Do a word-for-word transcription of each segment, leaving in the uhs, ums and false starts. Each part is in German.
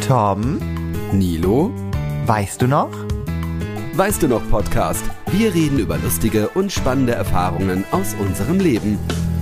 Tom, Nilo, weißt du noch? Weißt du noch Podcast? Wir reden über lustige und spannende Erfahrungen aus unserem Leben.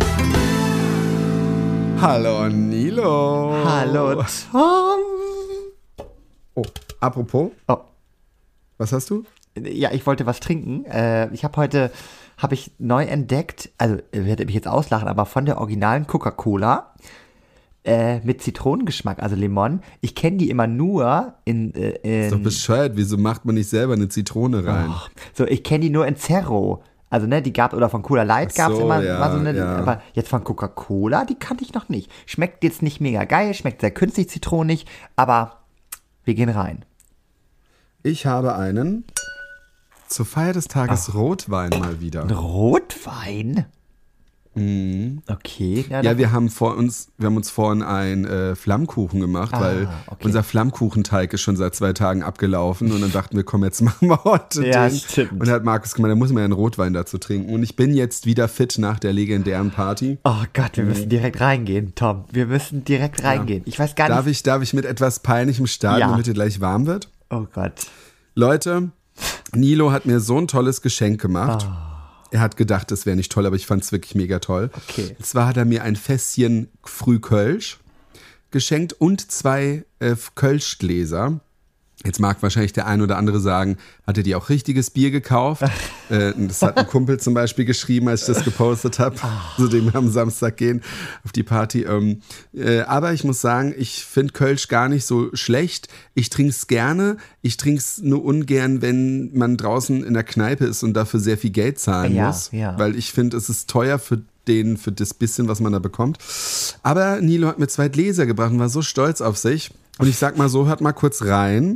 Hallo Nilo. Hallo Tom. Oh, apropos. Oh. Was hast du? Ja, ich wollte was trinken. Äh, ich habe heute, habe ich neu entdeckt, also ihr werdet mich jetzt auslachen, aber von der originalen Coca-Cola äh, mit Zitronengeschmack, also Limon. Ich kenne die immer nur in... Äh, in Ist doch bescheuert, wieso macht man nicht selber eine Zitrone rein? Oh, so, ich kenne die nur in Zero. Also, ne, die gab, oder von Cola Light gab es so, immer, ja, immer so eine, ja. aber jetzt von Coca-Cola, die kannte ich noch nicht. Schmeckt jetzt nicht mega geil, schmeckt sehr künstlich zitronig, aber wir gehen rein. Ich habe einen zur Feier des Tages Oh. Rotwein mal wieder. Rotwein? Mhm. Okay. Ja, Ja, das- wir haben vor uns, wir haben uns vorhin einen äh, Flammkuchen gemacht, Ah, weil okay. unser Flammkuchenteig ist schon seit zwei Tagen abgelaufen und dann dachten wir, komm, jetzt machen wir heute Ja, den. stimmt. Und dann hat Markus gemeint, da muss man ja einen Rotwein dazu trinken. Und ich bin jetzt wieder fit nach der legendären Party. Oh Gott, wir müssen direkt reingehen, Tom. Wir müssen direkt reingehen. Ich weiß gar Darf nicht. ich, darf ich mit etwas Peinlichem starten, Ja. damit ihr gleich warm wird? Oh Gott. Leute, Nilo hat mir so ein tolles Geschenk gemacht. Er hat gedacht, das wäre nicht toll, aber ich fand es wirklich mega toll. Okay. Und zwar hat er mir ein Fässchen Frühkölsch geschenkt und zwei äh, Kölschgläser. Jetzt mag wahrscheinlich der ein oder andere sagen, hat er dir auch richtiges Bier gekauft? äh, das hat ein Kumpel zum Beispiel geschrieben, als ich das gepostet habe, zu dem wir am Samstag gehen auf die Party. Ähm, äh, aber ich muss sagen, ich finde Kölsch gar nicht so schlecht. Ich trinke es gerne. Ich trinke es nur ungern, wenn man draußen in der Kneipe ist und dafür sehr viel Geld zahlen Ja, muss. ja. Weil ich finde, es ist teuer für den, für das bisschen, was man da bekommt. Aber Nilo hat mir zwei Gläser gebracht und war so stolz auf sich. Und ich sag mal so, hört mal kurz rein.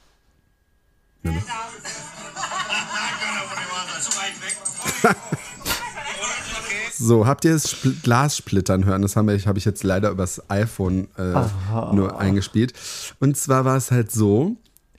So, habt ihr das Spl- Glas splittern hören? Das habe ich, hab ich jetzt leider übers iPhone äh, nur eingespielt. Und zwar war es halt so,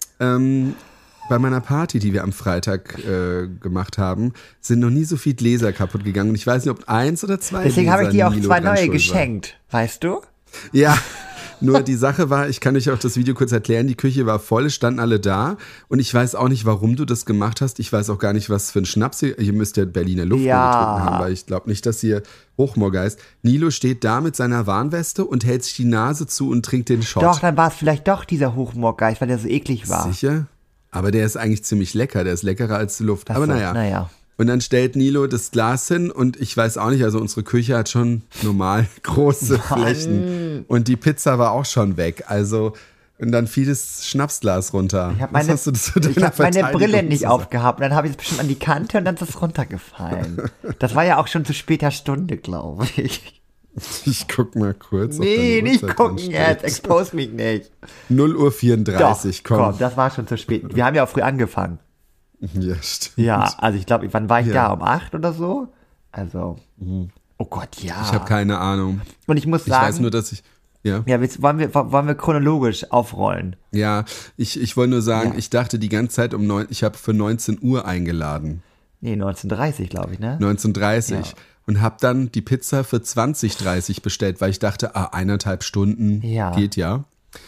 ähm, bei meiner Party, die wir am Freitag äh, gemacht haben, sind noch nie so viele Gläser kaputt gegangen. Und ich weiß nicht, ob eins oder zwei Deswegen habe ich Gläser dir auch Nilo zwei dran neue schuld waren. geschenkt. Weißt du? Ja, nur die Sache war, ich kann euch auch das Video kurz erklären, die Küche war voll, es standen alle da und ich weiß auch nicht, warum du das gemacht hast. Ich weiß auch gar nicht, was für ein Schnaps ihr, ihr müsst ja Berliner Luft Ja. getrunken haben, weil ich glaube nicht, dass ihr Hochmoorgeist. Nilo steht da mit seiner Warnweste und hält sich die Nase zu und trinkt den Shot. Doch, dann war es vielleicht doch dieser Hochmoorgeist, weil der so eklig war. Sicher? Aber der ist eigentlich ziemlich lecker, der ist leckerer als die Luft. Ach Aber so, naja. naja. Und dann stellt Nilo das Glas hin und ich weiß auch nicht, also unsere Küche hat schon normal große Flächen und die Pizza war auch schon weg. Also und dann fiel das Schnapsglas runter. Ich habe Was meine, hast du zu deiner ich hab meine Verteidigung Brille zu nicht sagen? aufgehabt. Und dann habe ich es bestimmt an die Kante und dann ist es runtergefallen. Das war ja auch schon zu später Stunde, glaube ich. Ich guck mal kurz. ob Nee, deine nicht Uhrzeit gucken dran jetzt. steht. Expose mich nicht. null Uhr vierunddreißig, Doch, komm. komm, das war schon zu spät. Wir haben ja auch früh angefangen. Ja, stimmt. Ja, also ich glaube, wann war ich Ja. da? Um acht oder so? Also, oh Gott, ja. Ich habe keine Ahnung. Und ich muss Ich sagen, weiß nur, dass ich. Ja, ja, jetzt wollen wir, wollen wir chronologisch aufrollen. ja ich, ich wollte nur sagen, Ja. ich dachte die ganze Zeit um neun, ich habe für neunzehn Uhr eingeladen. Nee, neunzehn Uhr dreißig, glaube ich, ne? neunzehn Uhr dreißig. Ja. Und habe dann die Pizza für zwanzig Uhr dreißig bestellt, weil ich dachte, ah, eineinhalb Stunden Ja. geht ja.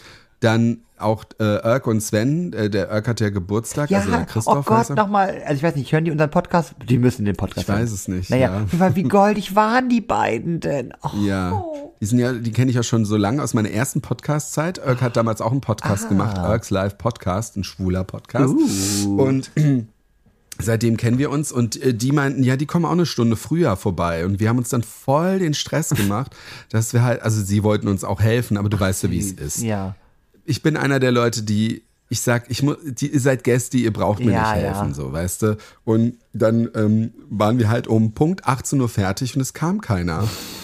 Dann auch äh, Irk und Sven, äh, der Irk hat ja Geburtstag, Ja, also der Christoph oh Gott, heißt er. nochmal, also ich weiß nicht, hören die unseren Podcast? Die müssen den Podcast Ich hören. weiß es nicht, Naja, ja. auf jeden Fall, wie goldig waren die beiden denn? Oh. Ja, die sind ja, die kenne ich ja schon so lange aus meiner ersten Podcast-Zeit. Irk hat damals auch einen Podcast Ah. gemacht, Irks Live Podcast, ein schwuler Podcast. Uh. Und seitdem kennen wir uns und äh, die meinten, ja, die kommen auch eine Stunde früher vorbei. Und wir haben uns dann voll den Stress gemacht, dass wir halt, also sie wollten uns auch helfen, aber du weißt ja, wie es ist. Ja. Ich bin einer der Leute, die, ich sag, ich muss, die, ihr seid Gäste, ihr braucht mir Ja, nicht helfen, ja. so, weißt du. Und dann ähm, waren wir halt um Punkt achtzehn Uhr fertig und es kam keiner.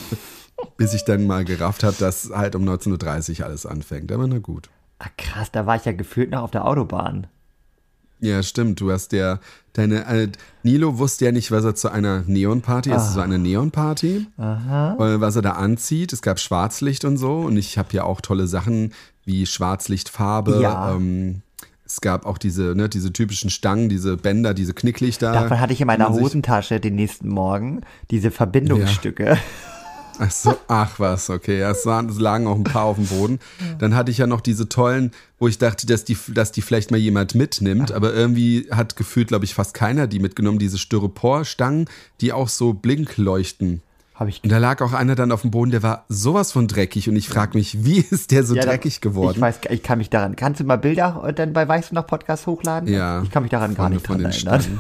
Bis ich dann mal gerafft habe, dass halt um neunzehn Uhr dreißig alles anfängt. Aber na gut. Ah, krass, da war ich ja gefühlt noch auf der Autobahn. Ja, stimmt. Du hast ja deine. Äh, Nilo wusste ja nicht, was er zu einer Neonparty, es ist so eine Neonparty, Aha. äh, was er da anzieht. Es gab Schwarzlicht und so. Und ich habe ja auch tolle Sachen wie Schwarzlichtfarbe. Ja. Ähm, es gab auch diese, ne, diese typischen Stangen, diese Bänder, diese Knicklichter. Davon hatte ich in meiner die man sich- Hosentasche den nächsten Morgen diese Verbindungsstücke. Ach so, ach was, okay. Ja, es, waren, es lagen auch ein paar auf dem Boden. Dann hatte ich ja noch diese tollen, wo ich dachte, dass die, dass die vielleicht mal jemand mitnimmt, aber irgendwie hat gefühlt, glaube ich, fast keiner die mitgenommen. Diese Styroporstangen, die auch so blinkleuchten. Hab ich Und da lag auch einer dann auf dem Boden, der war sowas von dreckig und ich frage mich, wie ist der so ja, dreckig da, geworden? Ich weiß, ich kann mich daran, kannst du mal Bilder dann bei Weißt du noch Podcast hochladen? Ja. Ich kann mich daran gar nicht dran erinnern.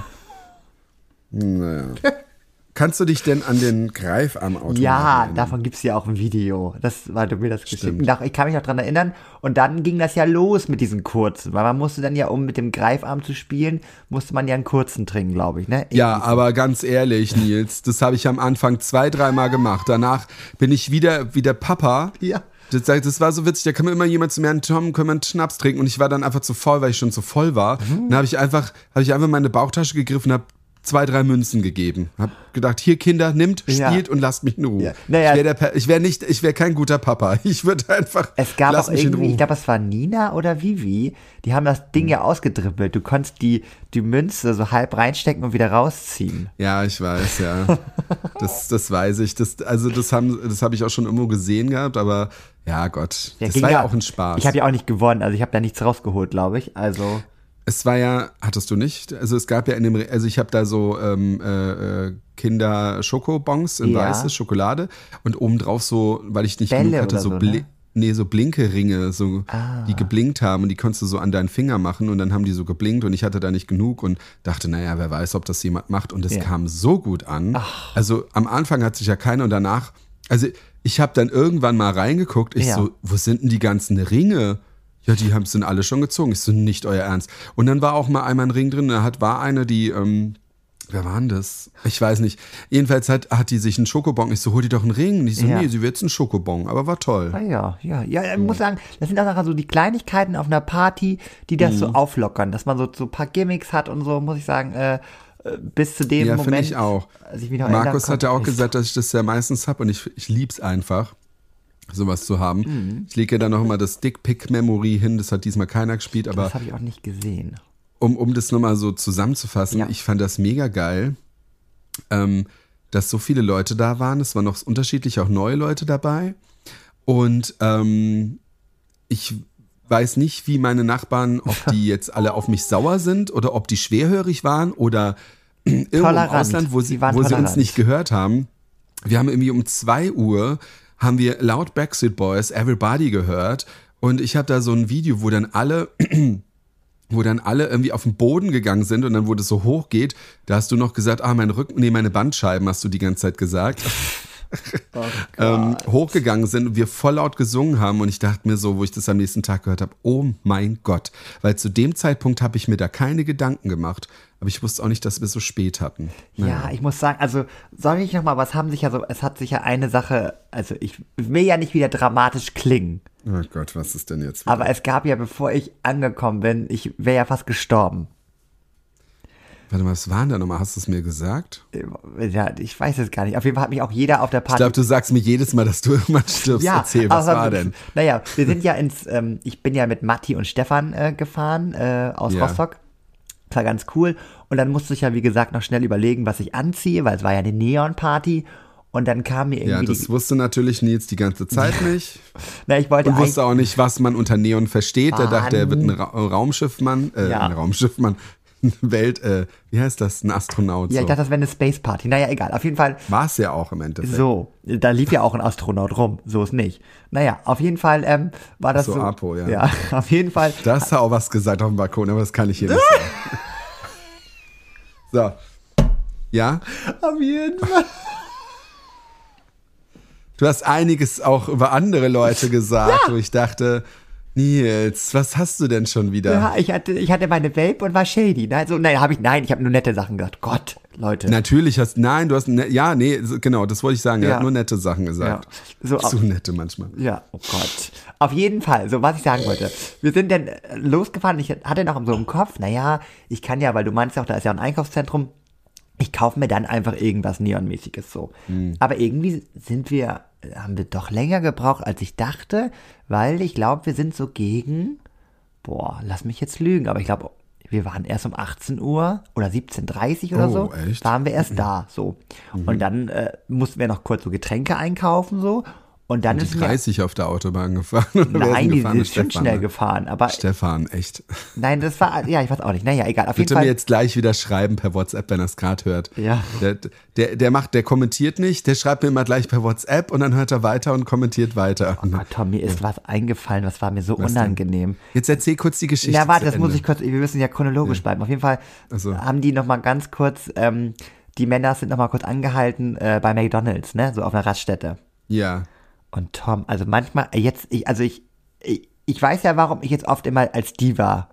Naja. Kannst du dich denn an den Greifarmautomaten Ja, erinnern? davon gibt es ja auch ein Video. Das war du mir das geschickt. Stimmt. Ich kann mich noch dran erinnern. Und dann ging das ja los mit diesen kurzen. Weil man musste dann ja, um mit dem Greifarm zu spielen, musste man ja einen kurzen trinken, glaube ich. Ne? Ja, aber ganz ehrlich, Nils, das habe ich am Anfang zwei, dreimal gemacht. Danach bin ich wieder wie der Papa. Ja. Das, das war so witzig, da kam immer jemand zu mir an, Tom, können wir einen Schnaps trinken? Und ich war dann einfach zu voll, weil ich schon zu voll war. Mhm. Dann habe ich einfach, habe ich einfach in meine Bauchtasche gegriffen, habe zwei, drei Münzen gegeben. Hab gedacht, hier Kinder, nimmt, Ja. spielt und lasst mich in Ruhe. Ja. Naja. Ich wäre ich wär nicht, ich wäre kein guter Papa. Ich würde einfach, Es gab lass auch mich in irgendwie, Ruhe. ich glaube, es war Nina oder Vivi, die haben das Ding ja ausgedribbelt. Du konntest die, die Münze so halb reinstecken und wieder rausziehen. Ja, ich weiß, ja. Das, das weiß ich. Das, also das haben, das habe ich auch schon irgendwo gesehen gehabt, aber ja Gott, Ja, das ging war ja auch ein Spaß. Ich habe ja auch nicht gewonnen, also ich habe da nichts rausgeholt, glaube ich. Also Es war ja, hattest du nicht? Also es gab ja in dem, Re- also ich habe da so ähm, äh, Kinder-Schokobons in Ja. weiße Schokolade und obendrauf so, weil ich nicht Bälle genug hatte, oder so, so, Bli- ne? nee, so Blinke-Ringe, so, Ah. die geblinkt haben und die konntest du so an deinen Finger machen und dann haben die so geblinkt und ich hatte da nicht genug und dachte, naja, wer weiß, ob das jemand macht und es Ja. kam so gut an. Also am Anfang hat sich ja keiner und danach, also ich habe dann irgendwann mal reingeguckt, ich Ja. so, wo sind denn die ganzen Ringe? Ja, die haben sind alle schon gezogen. Ich so, nicht euer Ernst. Und dann war auch mal einmal ein Ring drin, da hat, war eine, die, ähm, wer war denn das? Ich weiß nicht. Jedenfalls hat, hat die sich einen Schokobon. Ich so, hol dir doch einen Ring. Und ich so, Ja. nee, sie will jetzt einen Schokobon. Aber war toll. ah ja, ja, ja, ich muss sagen, das sind auch nachher so die Kleinigkeiten auf einer Party, die das Mhm. so auflockern, dass man so, so ein paar Gimmicks hat und so, muss ich sagen, äh, äh, bis zu dem Ja, finde Moment, ich auch. als ich mich noch erinnern Markus hat konnte, ja auch ich- gesagt, dass ich das ja meistens habe und ich, ich lieb's einfach, sowas zu haben. Mhm. Ich lege ja dann noch immer das Dick-Pick-Memory hin. Das hat diesmal keiner gespielt, aber Das habe ich auch nicht gesehen. um, um das nochmal so zusammenzufassen, Ja. ich fand das mega geil, ähm, dass so viele Leute da waren. Es waren noch unterschiedlich auch neue Leute dabei. Und ähm, ich weiß nicht, wie meine Nachbarn, ob die jetzt alle auf mich sauer sind oder ob die schwerhörig waren oder irgendwo im Tolerant. Ausland, wo Sie sie, waren wo sie uns tolerant. nicht gehört haben. Wir haben irgendwie um zwei Uhr haben wir laut Backstreet Boys Everybody gehört und ich habe da so ein Video, wo dann alle wo dann alle irgendwie auf den Boden gegangen sind und dann, wo das so hoch geht, da hast du noch gesagt, ah, mein Rücken, nee, meine Bandscheiben hast du die ganze Zeit gesagt. Oh ähm, hochgegangen sind und wir voll laut gesungen haben und ich dachte mir so, wo ich das am nächsten Tag gehört habe, oh mein Gott, weil zu dem Zeitpunkt habe ich mir da keine Gedanken gemacht, aber ich wusste auch nicht, dass wir so spät hatten. Ja, ich muss sagen, also soll ich nochmal, was haben sich ja so, es hat sich ja eine Sache, also ich will ja nicht wieder dramatisch klingen, Oh Gott, was ist denn jetzt wieder? aber es gab ja, bevor ich angekommen bin, ich wäre ja fast gestorben. Warte mal, was waren da nochmal? Hast du es mir gesagt? Ja, ich weiß es gar nicht. Auf jeden Fall hat mich auch jeder auf der Ich Party... glaube, du sagst mir jedes Mal, dass du irgendwann stirbst. Erzähl, was aber- war denn? Naja, wir sind ja ins, ähm, ich bin ja mit Matti und Stefan äh, gefahren äh, aus Ja. Rostock. Das war ganz cool. Und dann musste ich ja, wie gesagt, noch schnell überlegen, was ich anziehe, weil es war ja eine Neon-Party. Und dann kam mir Ja, irgendwie das die... wusste natürlich Nils die ganze Zeit nicht. Na, ich wollte Und eigentlich... wusste auch nicht, was man unter Neon versteht. Der Ah, dachte, er wird ein Ra Raumschiffmann, äh, Ja. ein Raumschiffmann, ein Welt, äh, wie heißt das? Ein Astronaut. Ja, so. ich dachte, das wäre eine Space-Party. Naja, egal. Auf jeden Fall... War es ja auch im Endeffekt. So, da lief ja auch ein Astronaut rum. So ist nicht. Naja, auf jeden Fall ähm, war das so, so... Apo, ja. Ja, auf jeden Fall... Da hast du auch was gesagt auf dem Balkon, aber das kann ich hier nicht sagen. So. Ja? Auf jeden Fall... Du hast einiges auch über andere Leute gesagt, wo ich dachte, Nils, was hast du denn schon wieder? Ja, ich hatte, ich hatte meine Vape und war shady. Ne? Also, nein, habe ich, nein, ich habe nur nette Sachen gesagt. Gott, Leute. Natürlich hast, nein, du hast, ne, ja, nee, so- genau, das wollte ich sagen. Er Ja. hat nur nette Sachen gesagt. Ja. So, Zu nette manchmal. Ja, oh Gott. Auf jeden Fall, so was ich sagen wollte. Wir sind dann äh, losgefahren. Ich hatte noch so im Kopf, naja, ich kann ja, weil du meinst ja auch, da ist ja ein Einkaufszentrum. Ich kaufe mir dann einfach irgendwas Neonmäßiges so. Aber irgendwie sind wir, haben wir doch länger gebraucht, als ich dachte, weil ich glaube, wir sind so gegen, boah, lass mich jetzt lügen, aber ich glaube, wir waren erst um achtzehn Uhr oder siebzehn Uhr dreißig oder Oh, so, echt? waren wir erst da, so. Und dann äh, mussten wir noch kurz so Getränke einkaufen, so. Und dann Die ist mir, dreißig auf der Autobahn gefahren. Oder wer ist nein, denn die gefahren? sind schon Stefan, schnell ne? gefahren, aber Stefan, echt. nein, das war, ja, ich weiß auch nicht, naja, egal, auf Bitte jeden mir Fall. jetzt gleich wieder schreiben per WhatsApp, wenn er es gerade hört. Ja. Der, der, der macht, der kommentiert nicht, der schreibt mir immer gleich per WhatsApp und dann hört er weiter und kommentiert weiter. Oh Gott, Tom, mir ist was eingefallen, was war mir so Was denn? unangenehm. Jetzt erzähl kurz die Geschichte. Na, warte, zu das Ende. muss ich kurz, wir müssen ja chronologisch bleiben. Auf jeden Fall Ach so. haben die nochmal ganz kurz, ähm, die Männer sind nochmal kurz angehalten äh, bei McDonalds, ne, so auf einer Raststätte. Ja. Und Tom, also manchmal, jetzt, ich, also ich, ich, ich weiß ja, warum ich jetzt oft immer als Diva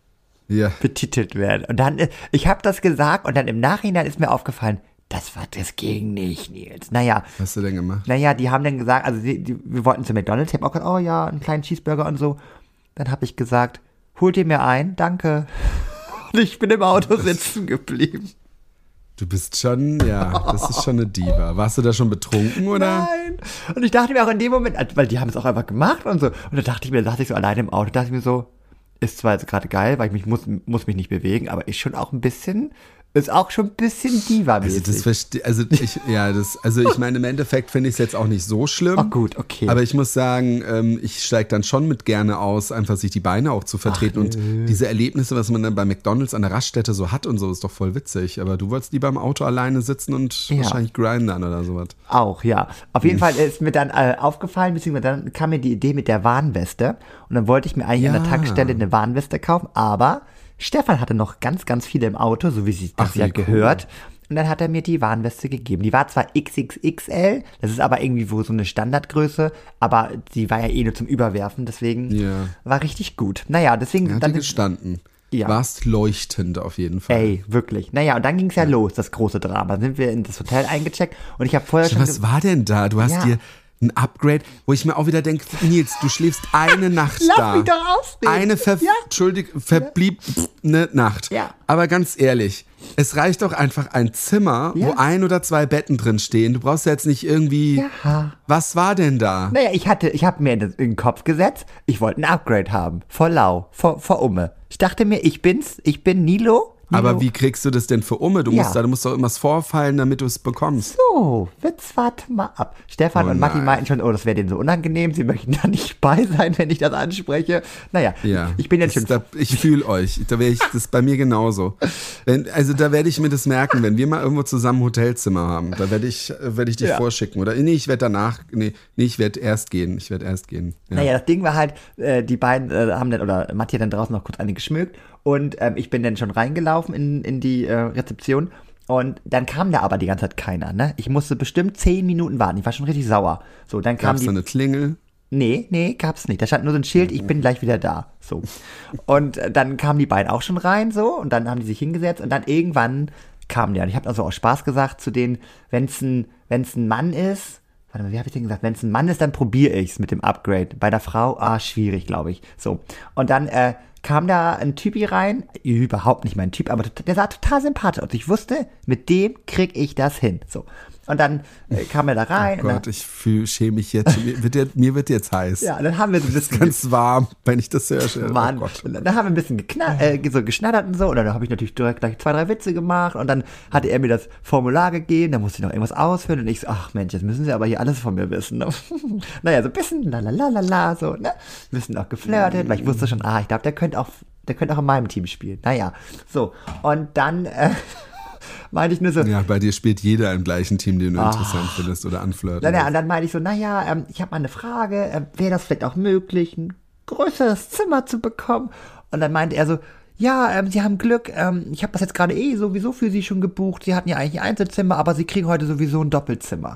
Ja. betitelt werde. Und dann, äh, ich habe das gesagt und dann im Nachhinein ist mir aufgefallen, das war das ging nicht, Nils. Naja, Was hast du denn gemacht? naja, die haben dann gesagt, also die, die, wir wollten zu McDonalds, ich habe auch gesagt, oh ja, einen kleinen Cheeseburger und so. Dann habe ich gesagt, holt ihr mir ein, danke. Und ich bin im Auto sitzen geblieben. Du bist schon, ja, das ist schon eine Diva. Warst du da schon betrunken, oder? Nein. Und ich dachte mir auch in dem Moment, weil die haben es auch einfach gemacht und so. Und da dachte ich mir, da saß ich so alleine im Auto, dachte ich mir so, ist zwar jetzt gerade geil, weil ich mich muss, muss mich nicht bewegen, aber ist schon auch ein bisschen, ist auch schon ein bisschen Also Diva-mäßig. das verstehe, also ich, ja, das, also ich meine, im Endeffekt finde ich es jetzt auch nicht so schlimm. Oh gut, okay. Aber ich muss sagen, ähm, ich steige dann schon mit gerne aus, einfach sich die Beine auch zu vertreten. Und diese Erlebnisse, was man dann bei McDonalds an der Raststätte so hat und so, ist doch voll witzig. Aber du wolltest lieber im Auto alleine sitzen und Ja. wahrscheinlich grindern oder sowas. Auch, ja. Auf jeden Fall ist mir dann äh, aufgefallen, beziehungsweise dann kam mir die Idee mit der Warnweste. Und dann wollte ich mir eigentlich Ja. an der Tankstelle eine Warnweste kaufen, aber Stefan hatte noch ganz, ganz viele im Auto, so wie sich das Ach, wie ja cool. gehört. Und dann hat er mir die Warnweste gegeben. Die war zwar X X X L, das ist aber irgendwie wohl so eine Standardgröße, aber die war ja eh nur zum Überwerfen, deswegen Ja. war richtig gut. Naja, deswegen Er hat dann dir gestanden. Ja. Warst leuchtend auf jeden Fall. ey, wirklich. Naja, und dann ging es ja, los, das große Drama. Dann sind wir in das Hotel eingecheckt und ich habe vorher schon... Was war denn da? Du hast Ja. dir ein Upgrade, wo ich mir auch wieder denke, Nils, du schläfst eine Nacht Lass da. mich doch ausreden. Eine ver Ja. Entschuldig, verbliebene Nacht. Ja. Aber ganz ehrlich, es reicht doch einfach ein Zimmer, Ja. wo ein oder zwei Betten drin stehen. Du brauchst ja jetzt nicht irgendwie. Ja. Was war denn da? Naja, ich hatte, ich habe mir in den, in den Kopf gesetzt, ich wollte ein Upgrade haben. Vor Lau, vor, vor Umme. Ich dachte mir, ich bin's, ich bin Nilo. Nilo. Aber wie kriegst du das denn für Umme? Du Ja. musst da, du musst doch irgendwas vorfallen, damit du es bekommst. So, jetzt warte mal ab. Stefan Oh und Matti nein. meinten schon, oh, das wäre denen so unangenehm, sie möchten da nicht bei sein, wenn ich das anspreche. Naja, Ja. ich bin jetzt das, schon... da, ich fühle euch. Da wäre ich, das ist bei mir genauso. Wenn, also da werde ich mir das merken, wenn wir mal irgendwo zusammen ein Hotelzimmer haben. Da werde ich, äh, werde ich dich Ja. vorschicken. Oder nee, ich werde danach, nee, nee ich werde erst gehen. Ich werde erst gehen. Ja. Naja, das Ding war halt, äh, die beiden äh, haben dann, oder Matti hat dann draußen noch kurz eine geschmückt und ähm, ich bin dann schon reingelaufen in, in die äh, Rezeption und dann kam da aber die ganze Zeit keiner, ne? Ich musste bestimmt zehn Minuten warten, ich war schon richtig sauer. So, dann kam Gab's die... da eine Klingel? Nee, nee, gab's nicht. Da stand nur so ein Schild, ich bin gleich wieder da. So. Und äh, dann kamen die beiden auch schon rein, so, und dann haben die sich hingesetzt und dann irgendwann kamen die. Und ich habe also auch Spaß gesagt zu denen, wenn's ein, wenn's ein Mann ist, warte mal, wie habe ich denn gesagt? Wenn's ein Mann ist, dann probiere ich's mit dem Upgrade. Bei der Frau, ah, schwierig, glaube ich. So. Und dann, äh, kam da ein Typi rein, überhaupt nicht mein Typ, aber der sah total sympathisch aus. Ich wusste, mit dem krieg ich das hin. So. Und dann äh, kam er da rein. Oh und Gott, ich fühl, schäme mich jetzt. Mir wird, jetzt, mir wird jetzt heiß. dann, ja, und dann haben wir so ein bisschen... Ganz warm, wenn ich das höre. Oh Mann, Gott. und dann haben wir ein bisschen gekna äh, so geschnattert und so und dann habe ich natürlich direkt gleich zwei, drei Witze gemacht und dann hatte er mir das Formular gegeben, dann musste ich noch irgendwas ausfüllen und ich so, ach Mensch, jetzt müssen sie aber hier alles von mir wissen. Ne? Naja, so ein bisschen lalalala, so, ne? Ein bisschen auch geflirtet, weil ich wusste schon, ah, ich glaube, der könnte auch, der könnte auch in meinem Team spielen. Naja, so. Und dann äh, meinte ich nur so, Ja, bei dir spielt jeder im gleichen Team, den du interessant findest oder anflirten. naja, und dann meinte ich so, naja, ähm, ich habe mal eine Frage, äh, wäre das vielleicht auch möglich, ein größeres Zimmer zu bekommen? Und dann meinte er so, ja, ähm, Sie haben Glück, ähm, ich habe das jetzt gerade eh sowieso für Sie schon gebucht, Sie hatten ja eigentlich ein Einzelzimmer, aber Sie kriegen heute sowieso ein Doppelzimmer.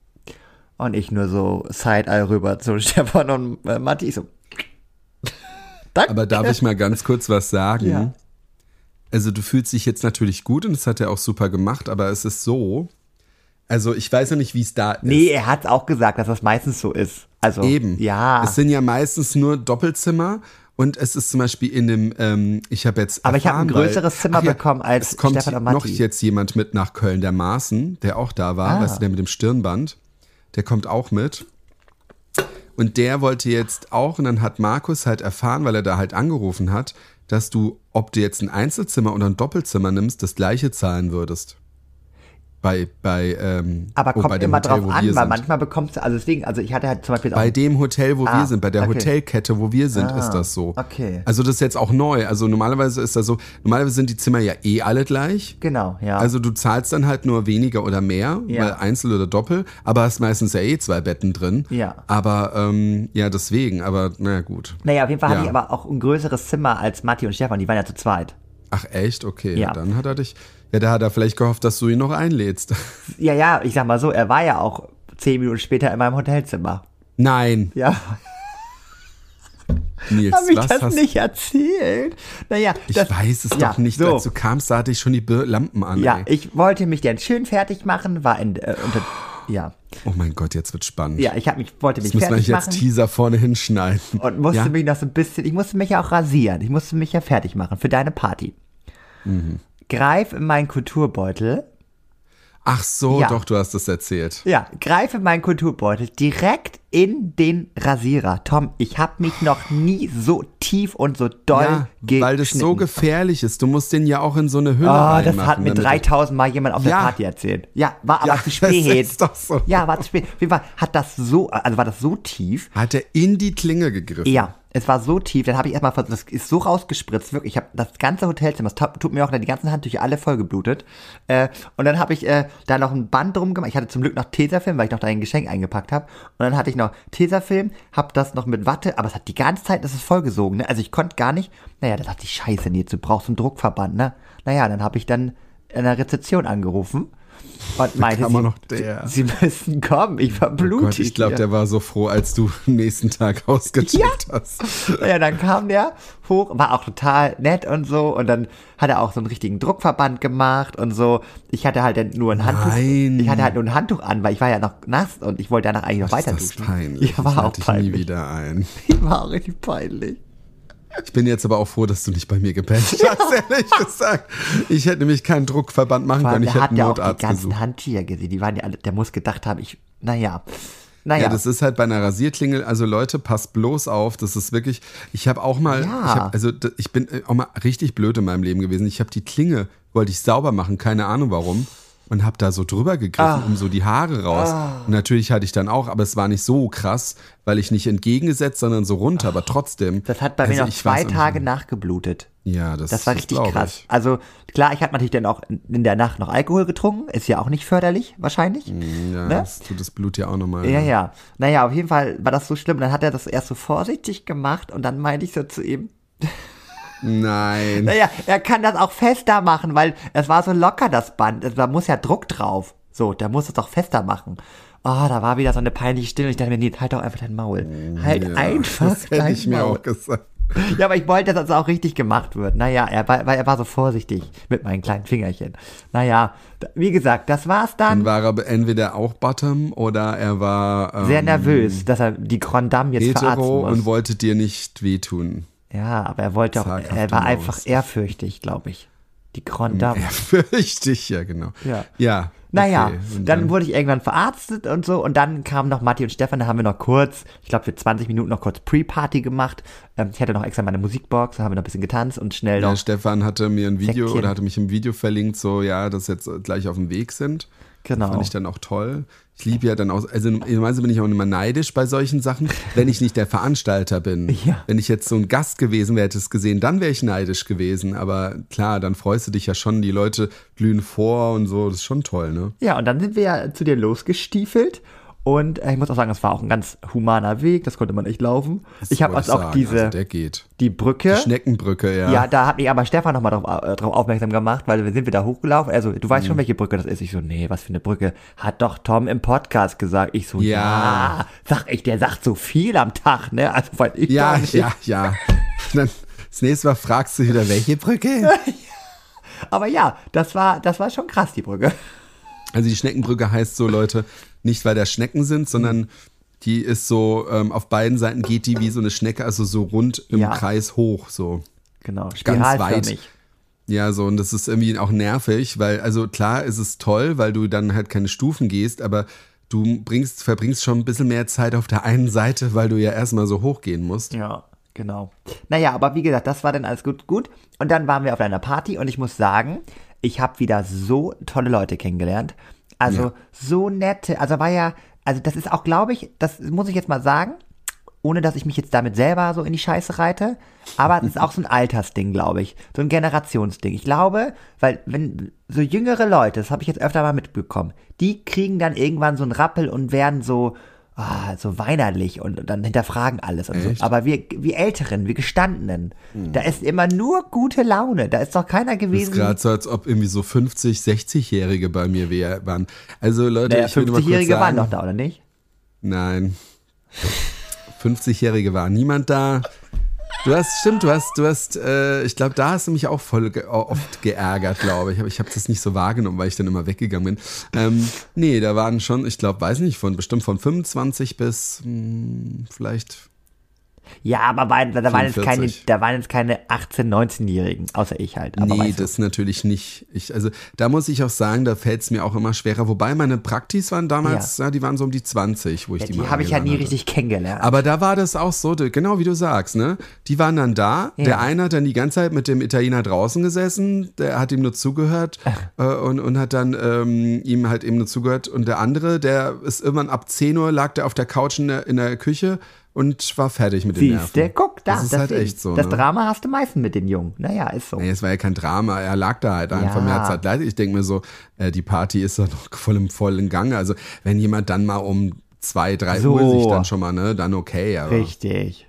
Und ich nur so Side-Eye rüber zu Stefan und äh, Matti, ich so, danke. Aber darf ich mal ganz kurz was sagen? Ja. Also du fühlst dich jetzt natürlich gut und das hat er auch super gemacht, aber es ist so, also ich weiß ja nicht, wie es da ist. Nee, er hat auch gesagt, dass das meistens so ist. Also, Eben. Ja. Es sind ja meistens nur Doppelzimmer und es ist zum Beispiel in dem, ähm, ich habe jetzt Aber ich habe ein erfahren, weil- größeres Zimmer Ach ja, bekommen als es kommt Stefan und Matti. noch jetzt jemand mit nach Köln, der Maaßen, der auch da war, Ah. weißt du, der mit dem Stirnband, der kommt auch mit. Und der wollte jetzt auch, und dann hat Markus halt erfahren, weil er da halt angerufen hat, dass du, ob du jetzt ein Einzelzimmer oder ein Doppelzimmer nimmst, das gleiche zahlen würdest. Bei, bei, ähm, Aber oh, kommt bei dem immer Hotel, drauf wo an, wir weil sind. manchmal bekommst du, also deswegen, also ich hatte halt zum Beispiel auch. Bei dem Hotel, wo Ah, wir sind, bei der okay. Hotelkette, wo wir sind, Ah, ist das so. okay. Also das ist jetzt auch neu. Also normalerweise ist das so, normalerweise sind die Zimmer ja eh alle gleich. Genau, ja. Also du zahlst dann halt nur weniger oder mehr, Ja. weil Einzel oder Doppel, aber hast meistens ja eh zwei Betten drin. Ja. Aber ähm, ja, deswegen, aber naja, gut. naja, auf jeden Fall Ja. hatte ich aber auch ein größeres Zimmer als Matti und Stefan, die waren ja zu zweit. Ach echt? Okay, Ja. dann hat er dich, ja, da hat er vielleicht gehofft, dass du ihn noch einlädst. Ja, ja, ich sag mal so, er war ja auch zehn Minuten später in meinem Hotelzimmer. Nein, Ja, Nils, habe ich was das hast nicht erzählt? Naja, Ich das, weiß es ja, doch nicht. So. Als du kamst, da hatte ich schon die Bir- Lampen an. Ja, ey. ich wollte mich dann schön fertig machen, war in, äh, unter, ja, Oh mein Gott, jetzt wird spannend. ja, ich hab mich, wollte mich das müssen wir fertig jetzt machen Teaser vorne hinschneiden. und musste ja? mich noch so ein bisschen, ich musste mich ja auch rasieren, ich musste mich ja fertig machen für deine Party. Mhm. Greif in meinen Kulturbeutel, Ach so, Ja. doch, du hast es erzählt. ja, greif in meinen Kulturbeutel direkt in den Rasierer. Tom, ich habe mich noch nie so tief und so doll Ja, weil das so geschnitten. gefährlich ist. Du musst den ja auch in so eine Hülle Oh, reinmachen. das hat mir damit- dreitausend Mal jemand auf der Ja. Party erzählt. Ja, war aber Ja, zu das spät. ist doch so. Ja, war zu spät. Auf jeden Fall hat das so, also war das so tief. Hat er in die Klinge gegriffen. Ja, es war so tief. Dann habe ich erstmal, vers- das ist so rausgespritzt, wirklich. Ich habe das ganze Hotelzimmer, das tut mir auch die ganzen Handtücher alle voll geblutet. Äh, und dann habe ich äh, da noch ein Band drum gemacht. Ich hatte zum Glück noch Tesafilm, weil ich noch da ein Geschenk eingepackt habe. Und dann hatte ich noch Tesafilm, habe das noch mit Watte, aber es hat die ganze Zeit, das ist vollgesogen, ne? Also ich konnte gar nicht. Naja, da dachte ich, scheiße, nee, du brauchst einen Druckverband, ne? Naja, dann habe ich dann in der Rezeption angerufen und meinte, kam auch sie, noch der. sie müssen kommen, ich Oh verblute. Gott, ich glaube, hier. der war so froh, als du am nächsten Tag ausgecheckt hast. Ja, dann kam der hoch, war auch total nett und so. Und dann hat er auch so einen richtigen Druckverband gemacht und so. Ich hatte halt dann nur ein Handtuch. Nein. Ich hatte halt nur ein Handtuch an, weil ich war ja noch nass und ich wollte danach eigentlich noch weiter Das ist duschen. peinlich. Ja, war das auch lade ich nie peinlich. wieder ein. War auch richtig peinlich. Ich bin jetzt aber auch froh, dass du nicht bei mir gepennt hast, ehrlich gesagt. Ich hätte nämlich keinen Druckverband machen Vor allem, können. Ich der hätte hat einen ja auch die Notarzt ganzen gesucht. Handtücher gesehen. Die waren ja alle, der muss gedacht haben, ich, naja. Naja. Ja, das ist halt bei einer Rasierklingel, also Leute, passt bloß auf, das ist wirklich, ich habe auch mal, Ja. ich hab, also d- ich bin auch mal richtig blöd in meinem Leben gewesen. Ich habe die Klinge, wollte ich sauber machen, keine Ahnung warum, und habe da so drüber gegriffen, Ah. um so die Haare raus. Und natürlich hatte ich dann auch, aber es war nicht so krass, weil ich nicht entgegengesetzt, sondern so runter, aber trotzdem. das hat bei mir also noch ich zwei weiß auch nicht. Tage nachgeblutet. Ja, das, Das war das richtig glaub krass. ich. Also klar, ich habe natürlich dann auch in der Nacht noch Alkohol getrunken. Ist ja auch nicht förderlich, wahrscheinlich. Ja, Ne? das tut das Blut ja auch nochmal. Ja, ja. Naja, auf jeden Fall war das so schlimm. Und dann hat er das erst so vorsichtig gemacht und dann meinte ich so zu ihm, Nein. naja, er kann das auch fester machen, weil es war so locker, das Band. Also, da muss ja Druck drauf. So, der muss es doch fester machen. Oh, da war wieder so eine peinliche Stille und ich dachte mir, nee, halt doch einfach dein Maul. Halt Ja, einfach das hätte dein ich mir Maul. auch gesagt. Ja, aber ich wollte, dass das auch richtig gemacht wird. Naja, er war, weil er war so vorsichtig mit meinen kleinen Fingerchen. Naja, d- wie gesagt, das war's dann. Dann war er be- entweder auch Bottom oder er war ähm, Sehr nervös, dass er die Grand Dame jetzt verarzten hetero muss. und wollte dir nicht wehtun. Ja, aber er wollte auch, Zaghaft er war und einfach aus. ehrfürchtig, glaube ich. Die Grand Dame. Ja, fürchte ich, ja, genau. Ja. Ja. Naja, okay. Und dann, wurde ich irgendwann verarztet und so und dann kamen noch Matti und Stefan, da haben wir noch kurz, ich glaube für zwanzig Minuten noch kurz Pre-Party gemacht. Ähm, ich hatte noch extra meine Musikbox, da haben wir noch ein bisschen getanzt und schnell ja, noch. Stefan hatte mir ein Video Säckchen. oder hatte mich im Video verlinkt, so ja, dass jetzt gleich auf dem Weg sind. Genau. Fand ich dann auch toll. Ich liebe ja dann auch, also normalerweise bin ich auch immer neidisch bei solchen Sachen, wenn ich nicht der Veranstalter bin. Ja. Wenn ich jetzt so ein Gast gewesen wäre, hätte es gesehen, dann wäre ich neidisch gewesen. Aber klar, dann freust du dich ja schon, die Leute glühen vor und so, das ist schon toll, ne? Ja, und dann sind wir ja zu dir losgestiefelt. Und äh, ich muss auch sagen, es war auch ein ganz humaner Weg, das konnte man echt laufen. ich habe wollte also auch sagen, diese, also der geht. die Brücke. Die Schneckenbrücke, ja. Ja, da hat mich aber Stefan nochmal drauf, äh, drauf aufmerksam gemacht, weil wir sind wieder hochgelaufen. Also, du weißt Mhm. schon, welche Brücke das ist. Ich so, nee, was für eine Brücke? Hat doch Tom im Podcast gesagt. Ich so, ja, Ja. sag ich, der sagt so viel am Tag, ne? Also, weil ich Ja, gar nicht. ja, ja. Dann das nächste Mal fragst du wieder, welche Brücke? Aber ja, das war, das war schon krass, die Brücke. Also die Schneckenbrücke heißt so, Leute, nicht weil da Schnecken sind, sondern die ist so, ähm, auf beiden Seiten geht die wie so eine Schnecke, also so rund im Ja. Kreis hoch, so. Genau, Ganz weit. spiralförmig. Ja, so, und das ist irgendwie auch nervig, weil, also klar ist es toll, weil du dann halt keine Stufen gehst, aber du bringst, verbringst schon ein bisschen mehr Zeit auf der einen Seite, weil du ja erstmal so hochgehen musst. Ja, genau. Naja, aber wie gesagt, das war dann alles gut, gut. Und dann waren wir auf einer Party und ich muss sagen, ich habe wieder so tolle Leute kennengelernt. Also Ja. so nette, also war ja, also das ist auch, glaube ich, das muss ich jetzt mal sagen, ohne dass ich mich jetzt damit selber so in die Scheiße reite, aber es ist auch so ein Altersding, glaube ich, so ein Generationsding. Ich glaube, weil wenn so jüngere Leute, das habe ich jetzt öfter mal mitbekommen, die kriegen dann irgendwann so einen Rappel und werden so, ah, so weinerlich und dann hinterfragen alles und so. Echt? Aber wir, wir Älteren, wir Gestandenen, da ist immer nur gute Laune, da ist doch keiner Das ist gewesen. gerade so, als ob irgendwie so fünfzig-, sechzig-Jährige bei mir wär- waren. Also Leute, Naja, ich will mal kurz fünfzigjährige waren sagen, doch da, oder nicht? Nein. fünfzigjährige war niemand da. Du hast, stimmt, du hast, du hast, äh, ich glaube, da hast du mich auch voll ge oft geärgert, glaube ich. Aber ich habe das nicht so wahrgenommen, weil ich dann immer weggegangen bin. Ähm, nee, da waren schon, ich glaube, weiß nicht, von bestimmt von fünfundzwanzig bis mh, vielleicht. Ja, aber war, da, waren jetzt keine, fünfundvierzig. da waren jetzt keine achtzehn-, neunzehnjährigen, außer ich halt. Aber Nee, weißt du. das natürlich nicht. Ich, also da muss ich auch sagen, da fällt es mir auch immer schwerer. Wobei meine Praktis waren damals, ja. Ja, die waren so um die zwanzig, wo ich Ja, die, die mal habe ich ja nie eingeladen hatte. richtig kennengelernt. Aber da war das auch so, genau wie du sagst, ne? Die waren dann da, Ja. der eine hat dann die ganze Zeit mit dem Italiener draußen gesessen, der hat ihm nur zugehört äh, und, und hat dann ähm, ihm halt eben nur zugehört. Und der andere, der ist irgendwann ab zehn Uhr, lag der auf der Couch in der, in der Küche und war fertig mit den Siehst du, Nerven. guck da. Das ist halt deswegen. echt so, Das ne? Drama hast du meistens mit den Jungen. Naja, ist so. Nee, es war ja kein Drama, er lag da halt einfach, Ja. mir hat's halt leid. Ich denke mir so, äh, die Party ist doch noch voll im vollen Gange. Also wenn jemand dann mal um zwei, drei So. Uhr sich dann schon mal, ne, dann okay, aber Richtig.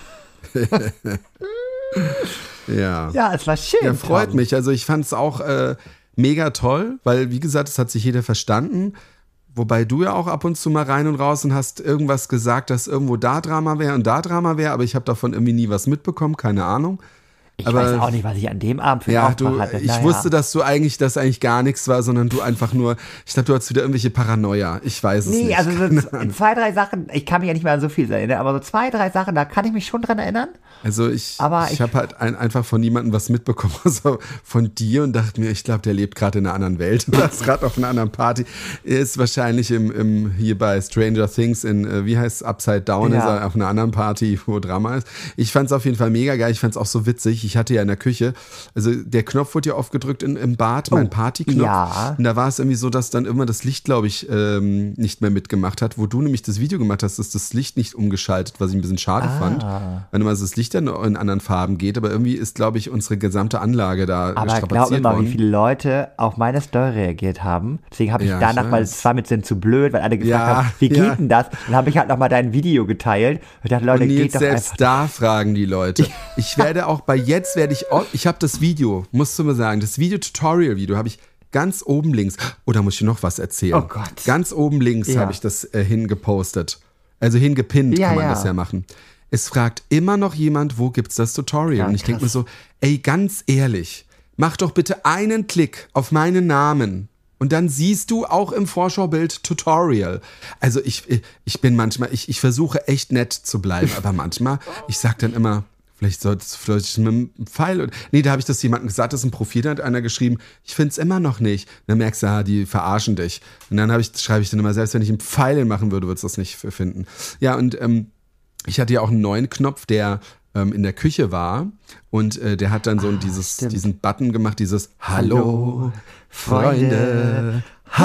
ja. Ja, es war schön. Ja, freut Tom. mich. Also ich fand es auch äh, mega toll, weil wie gesagt, es hat sich jeder verstanden. Wobei du ja auch ab und zu mal rein und raus und hast irgendwas gesagt, dass irgendwo da Drama wäre und da Drama wäre, aber ich habe davon irgendwie nie was mitbekommen, keine Ahnung. Ich aber- weiß auch nicht, was ich an dem Abend für einen Ja, Auftrag du, hatte. ich Naja. wusste, dass du eigentlich, dass eigentlich gar nichts war, sondern du einfach nur, ich glaube, du hattest wieder irgendwelche Paranoia. Ich weiß es Nee, nicht. also so z- zwei, drei Sachen, ich kann mich ja nicht mehr an so viel erinnern, aber so zwei, drei Sachen, da kann ich mich schon dran erinnern. Also ich, Aber ich ich- habe halt ein, einfach von niemandem was mitbekommen, außer von dir und dachte mir, ich glaube, der lebt gerade in einer anderen Welt oder ist gerade auf einer anderen Party. Er ist wahrscheinlich im, im, hier bei Stranger Things in, äh, wie heißt es, Upside Down, Ja. ist er auf einer anderen Party, wo Drama ist. Ich fand es auf jeden Fall mega geil, ich fand es auch so witzig. Ich hatte ja in der Küche, also der Knopf wurde ja oft gedrückt in, im Bad, mein Oh, Partyknopf. ja. Und da war es irgendwie so, dass dann immer das Licht, glaube ich, ähm, nicht mehr mitgemacht hat. Wo du nämlich das Video gemacht hast, ist das Licht nicht umgeschaltet, was ich ein bisschen schade Ah. fand. Wenn immer das Licht dann in anderen Farben geht, aber irgendwie ist, glaube ich, unsere gesamte Anlage da Aber glaub strapaziert immer, worden. wie viele Leute auf meine Story reagiert haben. Deswegen habe ich Ja, danach ich mal, weiß. es war mir denn zu blöd, weil alle gefragt Ja, haben, wie geht ja. denn das? Dann habe ich halt nochmal dein Video geteilt. Ich dachte, Leute, Und geht jetzt doch selbst einfach. da fragen die Leute. Ich werde auch bei jetzt werde ich, auch- ich habe das Video, musst du mir sagen, das Video-Tutorial-Video habe ich ganz oben links. Oh, da muss ich noch was erzählen. Oh Gott. Ganz oben links Ja. habe ich das äh, hingepostet. Also hingepinnt Ja, kann man ja. das ja machen. Es fragt immer noch jemand, wo gibt's das Tutorial? Ja, Und ich denke mir krass. so, ey, ganz ehrlich, mach doch bitte einen Klick auf meinen Namen. Und dann siehst du auch im Vorschaubild Tutorial. Also ich, ich bin manchmal, ich, ich versuche echt nett zu bleiben, aber manchmal, ich sag dann immer, vielleicht solltest vielleicht mit einem Pfeil. Und, nee, da habe ich das jemandem gesagt, das ist ein Profil, da hat einer geschrieben, ich finde es immer noch nicht. Und dann merkst du, ah, die verarschen dich. Und dann ich, schreibe ich dann immer, selbst wenn ich einen Pfeil machen würde, würdest du das nicht finden. Ja, und ähm, ich hatte ja auch einen neuen Knopf, der ähm, in der Küche war und äh, der hat dann so dieses, stimmt. diesen Button gemacht, dieses Hallo, Hallo, Freunde,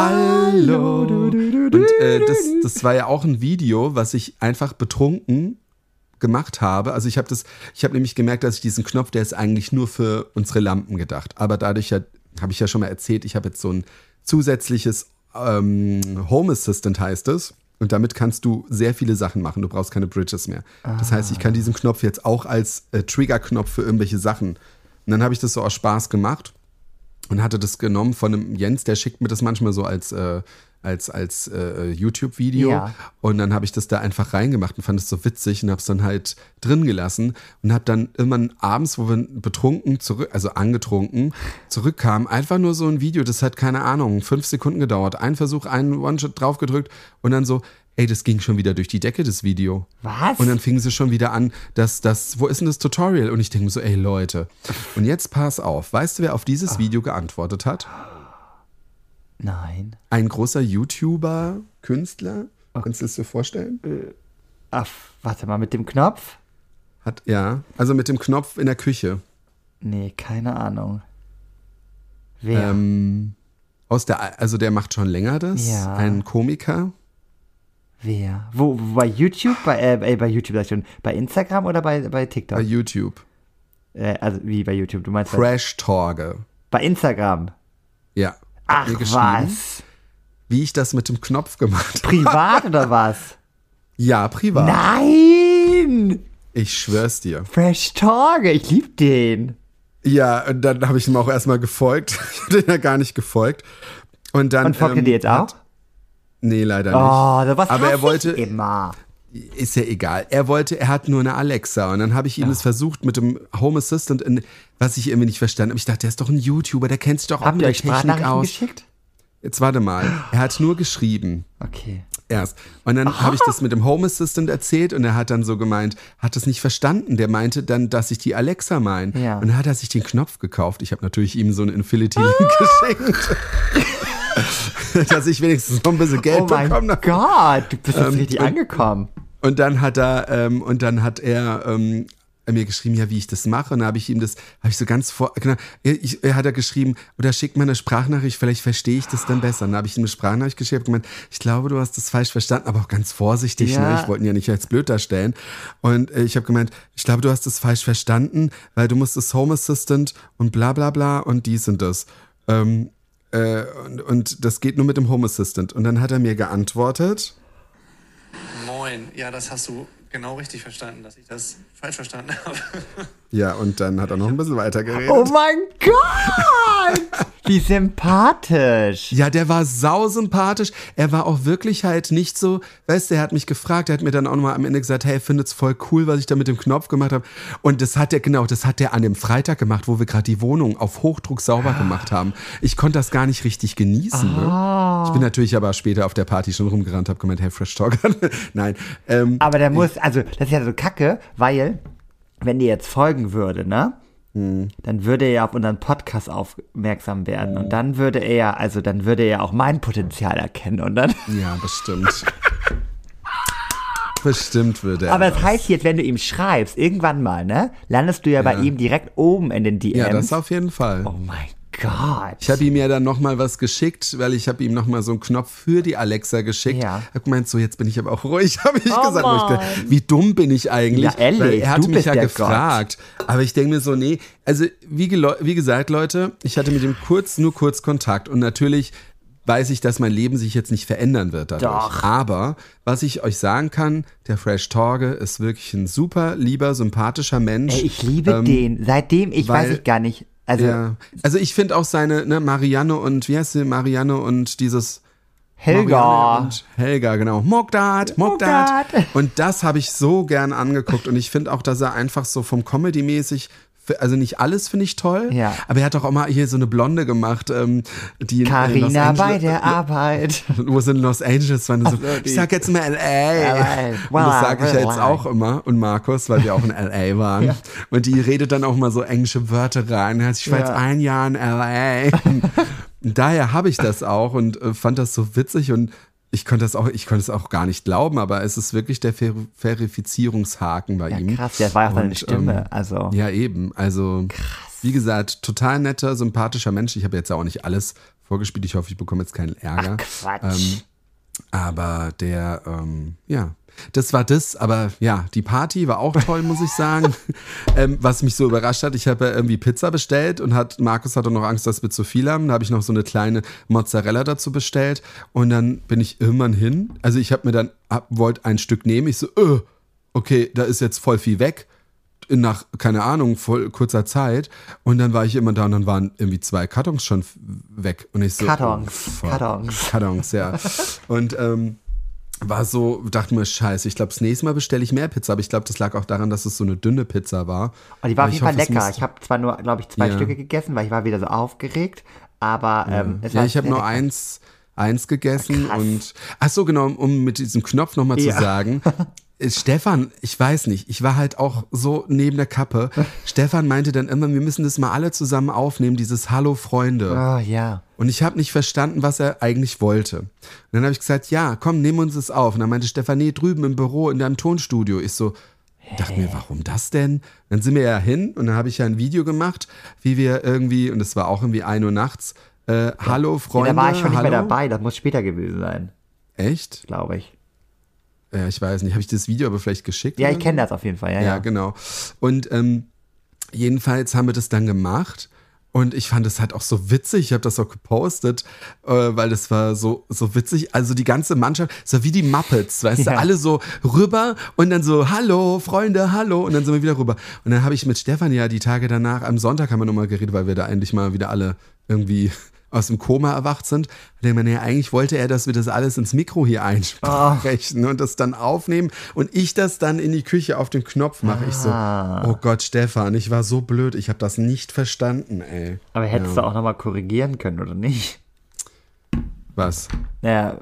Hallo. Und äh, das, das war ja auch ein Video, was ich einfach betrunken gemacht habe. Also ich habe das, ich habe nämlich gemerkt, dass ich diesen Knopf, der ist eigentlich nur für unsere Lampen gedacht. Aber dadurch ja, habe ich ja schon mal erzählt, ich habe jetzt so ein zusätzliches ähm, Home Assistant heißt es. Und damit kannst du sehr viele Sachen machen. Du brauchst keine Bridges mehr. Das heißt, ich kann diesen Knopf jetzt auch als äh, Trigger-Knopf für irgendwelche Sachen. Und dann habe ich das so aus Spaß gemacht und hatte das genommen von einem Jens, der schickt mir das manchmal so als, äh, als, als äh, YouTube-Video. Ja. Und dann habe ich das da einfach reingemacht und fand es so witzig und habe es dann halt drin gelassen und habe dann irgendwann abends, wo wir betrunken zurück, also angetrunken, zurückkamen, einfach nur so ein Video, das hat, keine Ahnung, fünf Sekunden gedauert. Ein Versuch, einen One-Shot draufgedrückt und dann so, ey, das ging schon wieder durch die Decke, das Video. Was? Und dann fingen sie schon wieder an, dass das, wo ist denn das Tutorial? Und ich denke mir so, ey Leute. Und jetzt pass auf, weißt du, wer auf dieses Video geantwortet hat? Nein. Ein großer YouTuber, Künstler. Okay. Kannst du das dir vorstellen? Äh, ach, warte mal, mit dem Knopf? Hat, ja, also mit dem Knopf in der Küche. Nee, keine Ahnung. Wer? Ähm, aus der, also der macht schon länger das. Ja. Ein Komiker. Wer? Wo, wo bei YouTube? Bei, äh, bei YouTube sag ich schon. Bei Instagram oder bei, bei TikTok? Bei YouTube. Äh, also wie bei YouTube? Du meinst Fresh Torge. Bei Instagram? Ja. Ach was? Wie ich das mit dem Knopf gemacht habe. Privat oder was? Ja, privat. Nein! Ich schwör's dir. Fresh Torge, ich lieb den. Ja, und dann habe ich ihm auch erstmal gefolgt. Ich habe den ja gar nicht gefolgt. Und dann. Und folgt ähm, dir jetzt auch? Hat, nee, leider nicht. Oh, da was Aber er wollte. Ich immer. Ist ja egal. Er wollte, er hat nur eine Alexa. Und dann habe ich ihm das versucht mit dem Home Assistant, in, was ich irgendwie nicht verstanden habe. Ich dachte, der ist doch ein YouTuber, der kennt sich doch auch Habt mit ihr der euch Technik Sprachnachrichten aus. geschickt? Jetzt warte mal. Er hat nur geschrieben. Okay. Erst. Und dann habe ich das mit dem Home Assistant erzählt und er hat dann so gemeint, hat das nicht verstanden. Der meinte dann, dass ich die Alexa meine. Ja. Und dann hat er sich den Knopf gekauft. Ich habe natürlich ihm so einen Infinity-Link geschenkt. Dass ich wenigstens noch ein bisschen Geld Oh mein bekomme. Gott, du bist jetzt Ähm, richtig und- angekommen. Und dann hat er, ähm, und dann hat er ähm, mir geschrieben, ja, wie ich das mache. Und dann habe ich ihm das, habe ich so ganz vor, genau, ich, er hat er geschrieben, oder schick mir eine Sprachnachricht, vielleicht verstehe ich das dann besser. Und dann habe ich ihm eine Sprachnachricht geschickt und gemeint, ich glaube, du hast das falsch verstanden, aber auch ganz vorsichtig, Ja. ne? Ich wollte ihn ja nicht als blöd darstellen. Und äh, ich habe gemeint, ich glaube, du hast das falsch verstanden, weil du musst das Home Assistant und bla bla bla und dies und das. Ähm, äh, und, und das geht nur mit dem Home Assistant. Und dann hat er mir geantwortet, Moin, ja, das hast du genau richtig verstanden, dass ich das falsch verstanden habe. ja, und dann hat er noch ein bisschen weiter geredet. Oh mein Gott! Wie sympathisch. Ja, der war sausympathisch. Er war auch wirklich halt nicht so, weißt du, er hat mich gefragt, er hat mir dann auch nochmal am Ende gesagt, hey, findet's voll cool, was ich da mit dem Knopf gemacht habe. Und das hat er, genau, das hat er an dem Freitag gemacht, wo wir gerade die Wohnung auf Hochdruck sauber gemacht haben. Ich konnte das gar nicht richtig genießen. Ne? Ich bin natürlich aber später auf der Party schon rumgerannt, habe gemeint, hey, Fresh Talk. Nein. Ähm, Aber der muss, also das ist ja so kacke, weil, wenn die jetzt folgen würde, ne? Hm. Dann würde er ja auf unseren Podcast aufmerksam werden. Und dann würde er ja, also dann würde er ja auch mein Potenzial erkennen. Und dann. ja, bestimmt. Bestimmt würde er. Aber das heißt jetzt, wenn du ihm schreibst, irgendwann mal, ne? Landest du ja, bei ihm direkt oben in den D Ms. Ja, das auf jeden Fall. Oh mein Gott. Ich habe ihm ja dann nochmal was geschickt, weil ich habe ihm nochmal so einen Knopf für die Alexa geschickt. Ja. Hab gemeint, so jetzt bin ich aber auch ruhig, habe ich Oh gesagt. Wo ich Mann. gedacht, wie dumm bin ich eigentlich? Ja, ehrlich, weil er du hatte mich bist ja der gefragt. Aber ich denke mir so, nee, also wie, gelo- wie gesagt, Leute, ich hatte mit ihm kurz, nur kurz Kontakt und natürlich weiß ich, dass mein Leben sich jetzt nicht verändern wird dadurch. Doch. Aber was ich euch sagen kann, der Fresh Torge ist wirklich ein super lieber, sympathischer Mensch. Ey, ich liebe Ähm, den. Seitdem, ich weil- weiß ich gar nicht. Also, Ja. Also ich finde auch seine, ne, Marianne und, wie heißt sie, Marianne und dieses Helga. Marianne und Helga, genau. Mogdad, Mogdad. Mogdad. Und das habe ich so gern angeguckt und ich finde auch, dass er einfach so vom Comedy-mäßig, also nicht alles finde ich toll, Ja. aber er hat doch auch mal hier so eine Blonde gemacht, ähm, die in Los Carina bei Angeles- der Arbeit. wo es in Los Angeles war. So, so, die- ich sag jetzt mal L A. L A. Und das sage ich ja jetzt Wow. auch immer. Und Markus, weil wir auch in L A waren. Und die redet dann auch mal so englische Wörter rein. Ich war Ja. jetzt ein Jahr in L A. Und daher habe ich das auch und äh, fand das so witzig und ich konnte das auch, ich konnte es auch gar nicht glauben, aber es ist wirklich der Ver- Verifizierungshaken bei Ja, ihm. krass, das war ja auch seine Und, Stimme. ähm, Also. Ja, eben. Also, wie gesagt, total netter, sympathischer Mensch. Ich habe jetzt auch nicht alles vorgespielt. Ich hoffe, ich bekomme jetzt keinen Ärger. Quatsch. Ähm, aber der, ähm, ja, das war das. Aber ja, die Party war auch toll, muss ich sagen. ähm, was mich so überrascht hat, ich habe ja irgendwie Pizza bestellt und hat, Markus hatte noch Angst, dass wir zu viel haben. Da habe ich noch so eine kleine Mozzarella dazu bestellt. Und dann bin ich irgendwann hin. Also ich habe mir dann, hab, wollte ein Stück nehmen. Ich so, äh, okay, da ist jetzt voll viel weg. Nach, keine Ahnung, voll kurzer Zeit. Und dann war ich immer da und dann waren irgendwie zwei Kartons schon f- weg. Und ich so, Kartons, oh, fuck. Kartons. Kartons, ja. Und ähm, war so, dachte mir, scheiße, ich glaube, das nächste Mal bestelle ich mehr Pizza. Aber ich glaube, das lag auch daran, dass es so eine dünne Pizza war. Und die war Aber auf ich jeden Fall hoffe, es lecker. muss- Ich habe zwar nur, glaube ich, zwei Ja. Stücke gegessen, weil ich war wieder so aufgeregt. Aber ähm, es Ja, war ich habe sehr nur lecker. eins, eins gegessen Krass. und ach so, genau, um mit diesem Knopf nochmal Ja. zu sagen. Stefan, ich weiß nicht, ich war halt auch so neben der Kappe. Stefan meinte dann immer, wir müssen das mal alle zusammen aufnehmen, dieses Hallo Freunde. Oh, ja. Und ich habe nicht verstanden, was er eigentlich wollte. Und dann habe ich gesagt, ja, komm, nehmen uns das auf. Und dann meinte Stefan, nee, drüben im Büro in deinem Tonstudio. Ich so, dachte mir, warum das denn? Dann sind wir ja hin und dann habe ich ja ein Video gemacht, wie wir irgendwie, und es war auch irgendwie ein Uhr nachts, äh, Hallo Freunde. Ja, da war ich schon nicht hallo? mehr dabei, das muss später gewesen sein, Echt? glaube ich. Ja, ich weiß nicht. Habe ich das Video aber vielleicht geschickt? Ja, oder ich kenne so? das auf jeden Fall, ja, Ja, ja. genau. Und ähm, jedenfalls haben wir das dann gemacht. Und ich fand es halt auch so witzig. Ich habe das auch gepostet, äh, weil das war so, so witzig. Also die ganze Mannschaft, es war wie die Muppets, weißt Ja. du, alle so rüber und dann so, hallo, Freunde, hallo. Und dann sind wir wieder rüber. Und dann habe ich mit Stefan ja die Tage danach, am Sonntag haben wir nochmal geredet, weil wir da endlich mal wieder alle irgendwie aus dem Koma erwacht sind. Und ich meine, ja, eigentlich wollte er, dass wir das alles ins Mikro hier einsprechen und das dann aufnehmen und ich das dann in die Küche auf den Knopf mache. Ich so, oh Gott, Stefan, ich war so blöd, ich habe das nicht verstanden, ey. Aber hättest du auch nochmal korrigieren können, oder nicht? Was? Naja,